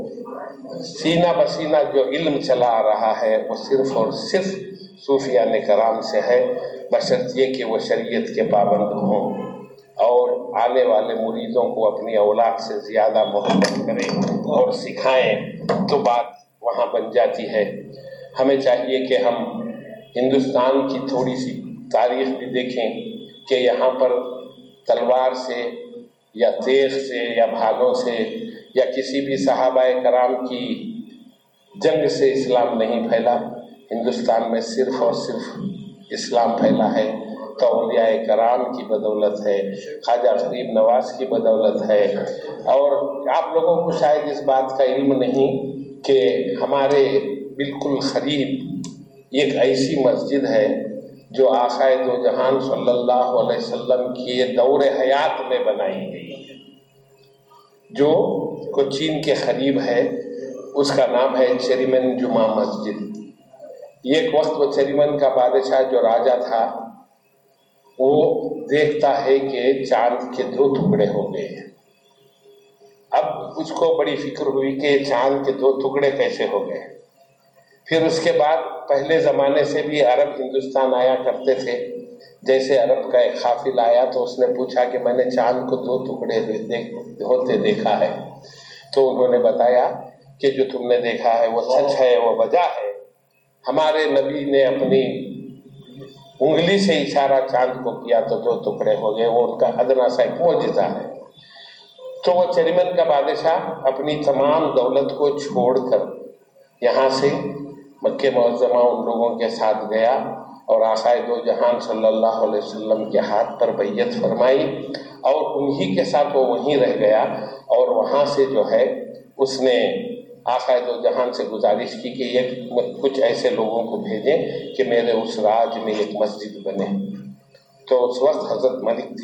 سینہ بسینہ جو علم چلا آ رہا ہے وہ صرف اور صرف صوفیان کرام سے ہے، بشرط یہ کہ وہ شریعت کے پابند ہوں اور آنے والے مریدوں کو اپنی اولاد سے زیادہ محبت کریں اور سکھائیں تو بات وہاں بن جاتی ہے۔ ہمیں چاہیے کہ ہم ہندوستان کی تھوڑی سی تاریخ بھی دیکھیں کہ یہاں پر تلوار سے یا تیغ سے یا بھالوں سے یا کسی بھی صحابہ کرام کی جنگ سے اسلام نہیں پھیلا۔ ہندوستان میں صرف اور صرف اسلام پھیلا ہے تو اولیاء کرام کی بدولت ہے، خواجہ غریب نواز کی بدولت ہے۔ اور آپ لوگوں کو شاید اس بات کا علم نہیں کہ ہمارے بالکل قریب ایک ایسی مسجد ہے جو آقا دو جہان صلی اللہ علیہ وسلم کی دور حیات میں بنائی گئی ہے، جو کوچین کے قریب ہے۔ اس کا نام ہے چیریمن جمعہ مسجد۔ ایک وقت وہ چیریمن کا بادشاہ جو راجا تھا وہ دیکھتا ہے کہ چاند کے 2 ٹکڑے ہو گئے ہیں۔ اب اس کو بڑی فکر ہوئی کہ چاند کے 2 ٹکڑے کیسے ہو گئے۔ پھر اس کے بعد پہلے زمانے سے بھی عرب ہندوستان آیا کرتے تھے۔ جیسے عرب کا ایک قافلہ آیا تو اس نے پوچھا کہ میں نے چاند کو 2 ٹکڑے ہوتے دیکھا ہے، تو انہوں نے بتایا کہ جو تم نے دیکھا ہے وہ سچ ہے، وہ وجہ ہے۔ ہمارے نبی نے اپنی انگلی سے اشارہ چاند کو کیا تو 2 ٹکڑے ہو گئے، وہ ان کا ادنا سا ایک معجزہ ہے۔ تو وہ چیریمن کا بادشاہ اپنی تمام دولت کو چھوڑ کر یہاں سے مکہ معظمہ ان لوگوں کے ساتھ گیا اور آقا دو جہان صلی اللہ علیہ وسلم کے ہاتھ پر بیعت فرمائی اور انہی کے ساتھ وہ وہیں رہ گیا۔ اور وہاں سے جو ہے اس نے آقا دو جہان سے گزارش کی کہ کچھ ایسے لوگوں کو بھیجیں کہ میرے اس راج میں ایک مسجد بنے۔ تو اس وقت حضرت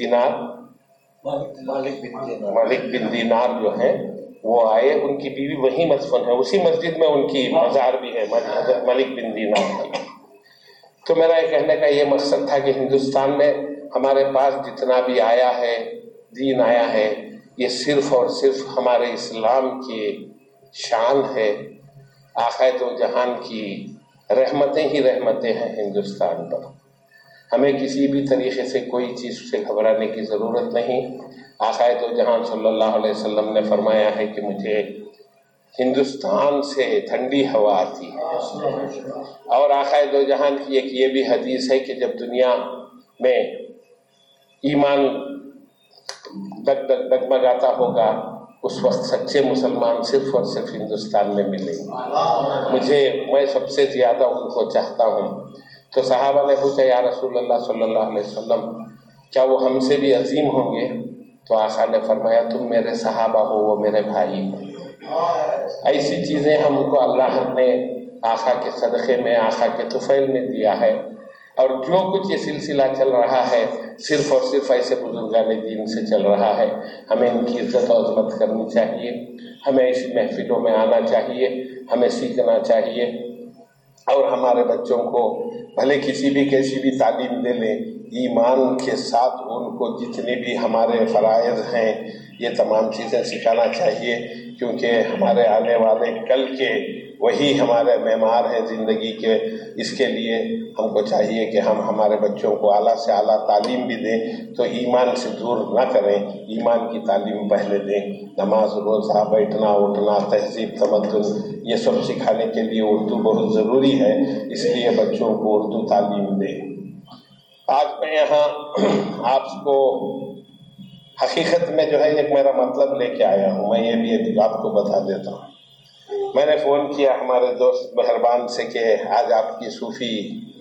مالک بن دینار جو ہیں وہ آئے، ان کی بیوی وہیں مدفون ہے، اسی مسجد میں ان کی مزار بھی ہے، حضرت ملک بن دینار کی۔ تو میرا یہ کہنے کا یہ مقصد تھا کہ ہندوستان میں ہمارے پاس جتنا بھی آیا ہے، دین آیا ہے، یہ صرف اور صرف ہمارے اسلام کی شان ہے۔ آقا دو جہان کی رحمتیں ہی رحمتیں ہیں ہندوستان پر۔ ہمیں کسی بھی طریقے سے کوئی چیز سے گھبرانے کی ضرورت نہیں۔ آقا دو جہان صلی اللہ علیہ وسلم نے فرمایا ہے کہ مجھے ہندوستان سے ٹھنڈی ہوا آتی ہے، اور آقا دو جہان کی ایک یہ بھی حدیث ہے کہ جب دنیا میں ایمان ڈگمگاتا ہوگا اس وقت سچے مسلمان صرف اور صرف ہندوستان میں ملیں گے۔ میں سب سے زیادہ ان کو چاہتا ہوں۔ تو صحابہ نے پوچھا یا رسول اللہ صلی اللہ علیہ وسلم کیا وہ ہم سے بھی عظیم ہوں گے؟ تو آقا نے فرمایا تم میرے صحابہ ہو، وہ میرے بھائی ہوں۔ ایسی چیزیں ہم کو اللہ نے آقا کے صدقے میں، آقا کے طفیل میں دیا ہے، اور جو کچھ یہ سلسلہ چل رہا ہے صرف اور صرف ایسے بزرگان دین سے چل رہا ہے۔ ہمیں ان کی عزت و عظمت کرنی چاہیے، ہمیں اس محفلوں میں آنا چاہیے، ہمیں سیکھنا چاہیے، اور ہمارے بچوں کو بھلے کسی بھی کیسی بھی تعلیم دے لیں، ایمان کے ساتھ ان کو جتنے بھی ہمارے فرائض ہیں یہ تمام چیزیں سکھانا چاہیے، کیونکہ ہمارے آنے والے کل کے وہی ہمارے معمار ہیں زندگی کے۔ اس کے لیے ہم کو چاہیے کہ ہم ہمارے بچوں کو اعلیٰ سے اعلیٰ تعلیم بھی دیں، تو ایمان سے دور نہ کریں، ایمان کی تعلیم پہلے دیں۔ نماز، روزہ، بیٹھنا اٹھنا، تہذیب، تمدن، یہ سب سکھانے کے لیے اردو بہت ضروری ہے، اس لیے بچوں کو اردو تعلیم دیں۔ آج میں یہاں آپ کو حقیقت میں جو ہے ایک میرا مطلب لے کے آیا ہوں، میں یہ بھی آپ کو بتا دیتا ہوں۔ میں نے فون کیا ہمارے دوست مہربان سے کہ آج آپ کی صوفی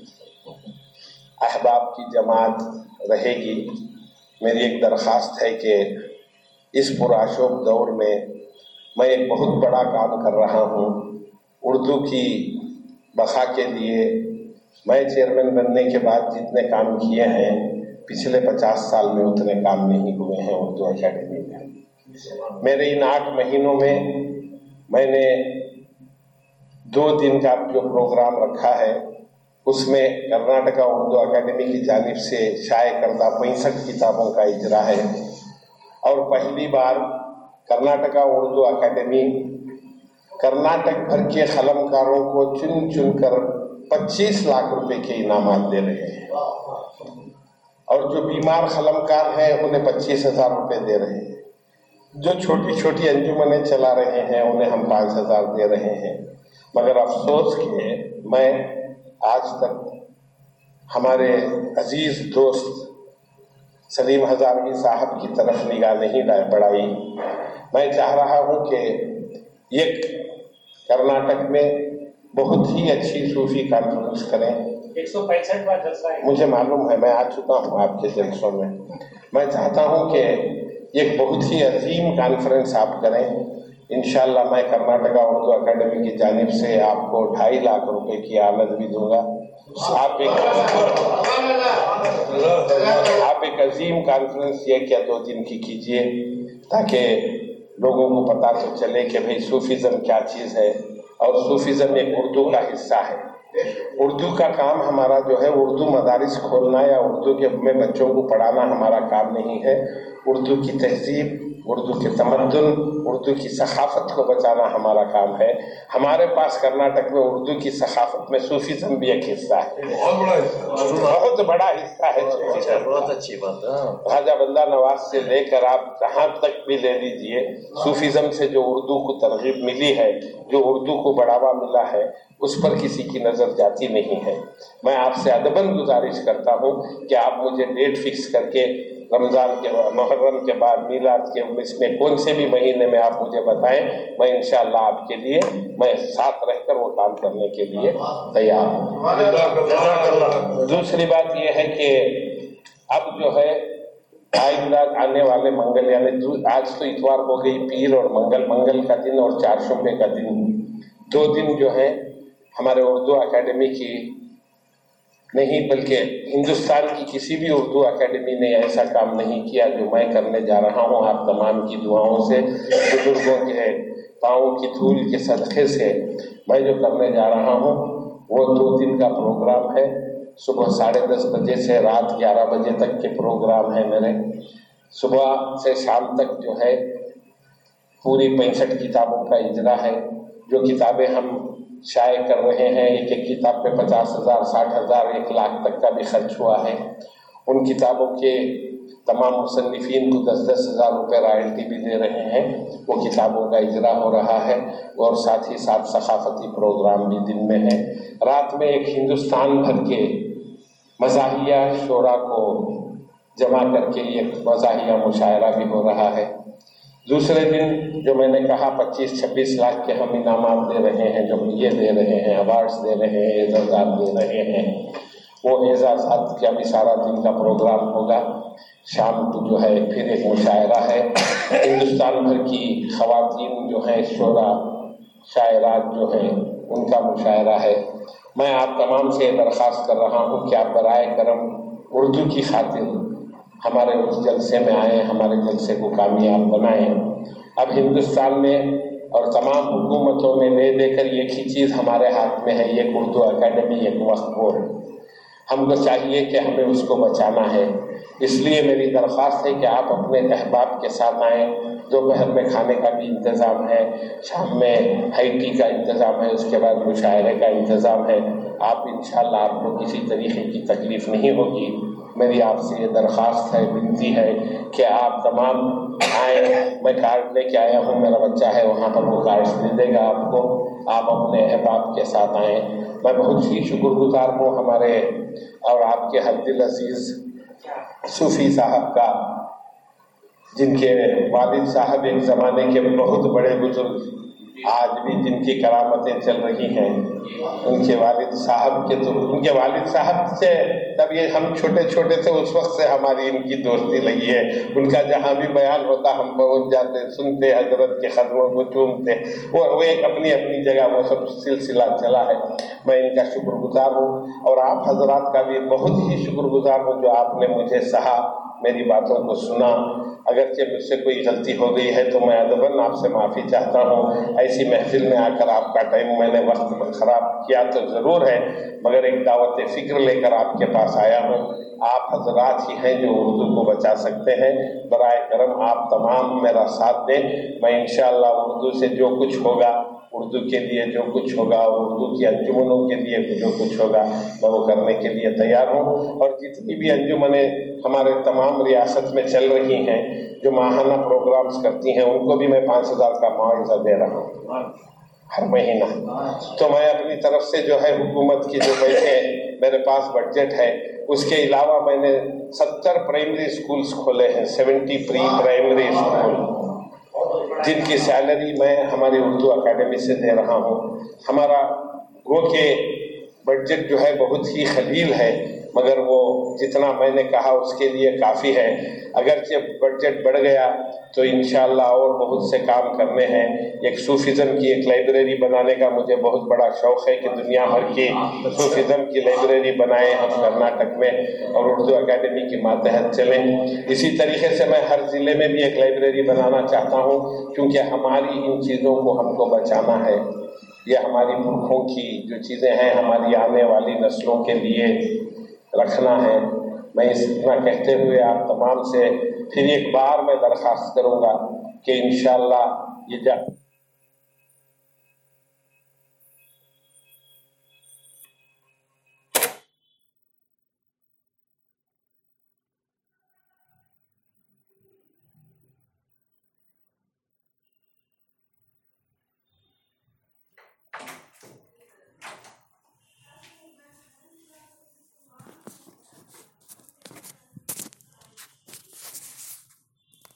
احباب کی جماعت رہے گی. میری ایک درخواست ہے کہ اس پرآشوب دور میں ایک بہت بڑا کام کر رہا ہوں. اردو کی بقا کے لیے میں چیئرمین بننے کے بعد جتنے کام کیے ہیں پچھلے 50 سال میں اتنے کام نہیں ہوئے ہیں اردو اکیڈمی میں. میرے ان 8 مہینوں میں نے 2 دن کا جو پروگرام رکھا ہے اس میں کرناٹکا اردو اکیڈمی کی جانب سے شائع کردہ 65 کتابوں کا اجرا ہے. اور پہلی بار کرناٹکا اردو اکیڈمی کرناٹک بھر کے قلمکاروں کو چن کر 25 لاکھ روپے کے انعامات دے رہے ہیں. اور جو بیمار قلمکار ہیں انہیں 25,000 روپے دے رہے ہیں. جو چھوٹی چھوٹی انجمنیں چلا رہے ہیں انہیں ہم 5,000 دے رہے ہیں. مگر افسوس کہ میں آج تک ہمارے عزیز دوست سلیم ہزاروی صاحب کی طرف نگاہ نہیں بڑھائی. میں چاہ رہا ہوں کہ ایک کرناٹک میں بہت ہی اچھی صوفی کانفرنس کریں. 165 جلسہ ہے. مجھے معلوم ہے، میں آ چکا ہوں آپ کے جلسوں میں. میں چاہتا ہوں کہ ایک بہت ہی عظیم کانفرنس آپ کریں. انشاءاللہ میں کرناٹکا اردو اکیڈمی کی جانب سے آپ کو 2.5 لاکھ روپے کی آمد بھی دوں گا. آپ ایک عظیم کانفرنس 1 یا 2 دن کی کیجیے تاکہ لوگوں کو پتہ تو چلے کہ بھئی صوفیزم کیا چیز ہے. اور صوفیزم ایک اردو کا حصہ ہے. اردو کا کام ہمارا جو ہے اردو مدارس کھولنا یا اردو کے میں بچوں کو پڑھانا ہمارا کام نہیں ہے. اردو کی تہذیب، اردو کے تمدن، اردو کی ثقافت کو بچانا ہمارا کام ہے. ہمارے پاس کرناٹک میں اردو کی ثقافت میں صوفیزم بھی ایک حصہ ہے، بہت بڑا حصہ ہے. بہت اچھی بات ہے. خواجہ بندہ نواز سے لے کر آپ جہاں تک بھی لے لیجئے، صوفیزم سے جو اردو کو ترغیب ملی ہے، جو اردو کو بڑھاوا ملا ہے، اس پر کسی کی نظر جاتی نہیں ہے. میں آپ سے ادباً گزارش کرتا ہوں کہ آپ مجھے ڈیٹ فکس کر کے رمضان کے محرم کے بعد میلاد کے اس میں کون سے بھی مہینے میں آپ مجھے بتائیں، میں انشاءاللہ آپ کے لیے میں ساتھ رہ کر وہ کام کرنے کے لیے تیار ہوں. دوسری بات یہ ہے کہ اب جو ہے آئندہ آنے والے منگل، یعنی آج تو اتوار ہو گئی، پیر اور منگل کا دن اور چہارشنبے کا دن، 2 دن جو ہے ہمارے اردو اکیڈمی کی نہیں بلکہ ہندوستان کی کسی بھی اردو اکیڈمی نے ایسا کام نہیں کیا جو میں کرنے جا رہا ہوں. آپ تمام کی دعاؤں سے، بزرگوں کے پاؤں کی دھول کے صدقے سے میں جو کرنے جا رہا ہوں وہ 2 دن کا پروگرام ہے. صبح 10:30 بجے سے رات 11 بجے تک کے پروگرام ہے میرے. صبح سے شام تک جو ہے پوری 65 کتابوں کا اجرا ہے. جو کتابیں ہم شائع کر رہے ہیں، ایک کتاب پہ 50,000 60,000 1 لاکھ تک کا بھی خرچ ہوا ہے. ان کتابوں کے تمام مصنفین کو 10,000 روپے رائلٹی بھی دے رہے ہیں. وہ کتابوں کا اجرا ہو رہا ہے اور ساتھ ہی ساتھ ثقافتی پروگرام بھی دن میں ہے. رات میں ایک ہندوستان بھر کے مزاحیہ شعراء کو جمع کر کے ایک مزاحیہ مشاعرہ بھی ہو رہا ہے. دوسرے دن جو میں نے کہا 25-26 لاکھ کے ہم انعامات دے رہے ہیں، جو یہ دے رہے ہیں، ایوارڈز دے رہے ہیں، اعزازات دے رہے ہیں، وہ اعزازات کا بھی سارا دن کا پروگرام ہوگا. شام کو جو ہے پھر ایک مشاعرہ ہے. ہندوستان بھر کی خواتین جو ہیں شعراء شاعرات جو ہیں ان کا مشاعرہ ہے. میں آپ تمام سے درخواست کر رہا ہوں کہ آپ برائے کرم اردو کی خاطر ہمارے اس جلسے میں آئیں، ہمارے جلسے کو کامیاب بنائیں. اب ہندوستان میں اور تمام حکومتوں میں لے کر ایک ہی چیز ہمارے ہاتھ میں ہے، ایک اردو اکیڈمی، ایک وقف بورڈ. ہم کو چاہیے کہ ہمیں اس کو بچانا ہے. اس لیے میری درخواست ہے کہ آپ اپنے احباب کے ساتھ آئیں. دوپہر میں کھانے کا بھی انتظام ہے، شام میں ہائی ٹی کا انتظام ہے، اس کے بعد مشاعرے کا انتظام ہے. آپ انشاءاللہ آپ کو کسی طریقے کی تکلیف نہیں ہوگی. میری آپ سے یہ درخواست ہے، ونتی ہے کہ آپ تمام آئیں. میں کارڈ لے کے آیا ہوں، میرا بچہ ہے وہاں پر، وہ کارڈ دے دے گا آپ کو. آپ اپنے احباب کے ساتھ آئیں. میں بہت ہی شکر گزار ہوں ہمارے اور آپ کے ہر دل عزیز صوفی صاحب کا، جن کے والد صاحب ایک زمانے کے بہت بڑے بزرگ आज भी जिनकी करामतें चल रही हैं, उनके वालिद साहब से तब ये हम छोटे छोटे थे उस वक्त से हमारी इनकी दोस्ती लगी है। उनका जहाँ भी बयान होता हम पहुँच जाते, सुनते, हजरत के कदमों को चूमते। वो एक अपनी अपनी जगह वो सब सिलसिला चला है। मैं इनका शुक्रगुजार हूँ और आप हजरात का भी बहुत ही शुक्रगुजार हूँ जो आपने मुझे सहा, मेरी बातों को सुना। अगरचे मुझसे कोई गलती हो गई है तो मैं अदबन आपसे माफ़ी चाहता हूँ। ऐसी महफिल में आकर आपका टाइम मैंने वक्त ख़राब किया तो ज़रूर है, मगर एक दावत फ़िक्र लेकर आपके पास आया हूँ। आप हजरात ही हैं जो उर्दू को बचा सकते हैं। बराए करम आप तमाम मेरा साथ दें। मैं इंशाअल्लाह उर्दू से जो कुछ होगा, उर्दू के लिए जो कुछ होगा, उर्दू की अंजुमनों के लिए जो कुछ होगा, मैं वो करने के लिए तैयार हूँ। और जितनी भी अंजुमनें हमारे तमाम रियासत में चल रही हैं जो माहाना प्रोग्राम्स करती हैं, उनको भी मैं 5,000 का मुआवजा दे रहा हूँ हर महीना। तो मैं अपनी तरफ से जो है हुकूमत की जो पैसे मेरे पास बजट है, उसके अलावा मैंने 70 प्राइमरी स्कूल्स खोले हैं, 70 प्री प्राइमरी स्कूल, जिनकी सैलरी मैं हमारी उर्दू अकेडमी से दे रहा हूँ। हमारा गो के बजट जो है बहुत ही खलील है, मगर वो जितना मैंने कहा उसके लिए काफ़ी है। अगरचे बजट बढ़ गया तो इंशाअल्लाह और बहुत से काम करने हैं। एक सूफिज़म की एक लाइब्रेरी बनाने का मुझे बहुत बड़ा शौक़ है कि दुनिया भर की सूफिज़म की लाइब्रेरी बनाएं हम कर्नाटक में और उर्दू अकेडमी के मातहत चलें। इसी तरीके से मैं हर ज़िले में भी एक लाइब्रेरी बनाना चाहता हूँ, क्योंकि हमारी इन चीज़ों को हमको बचाना है। ये हमारी पुरखों की जो चीज़ें हैं हमारी आने वाली नस्लों के लिए रखना है। मैं इतना कहते हुए आप तमाम से फिर एक बार मैं दरख्वास्त करूँगा कि इंशाअल्लाह ये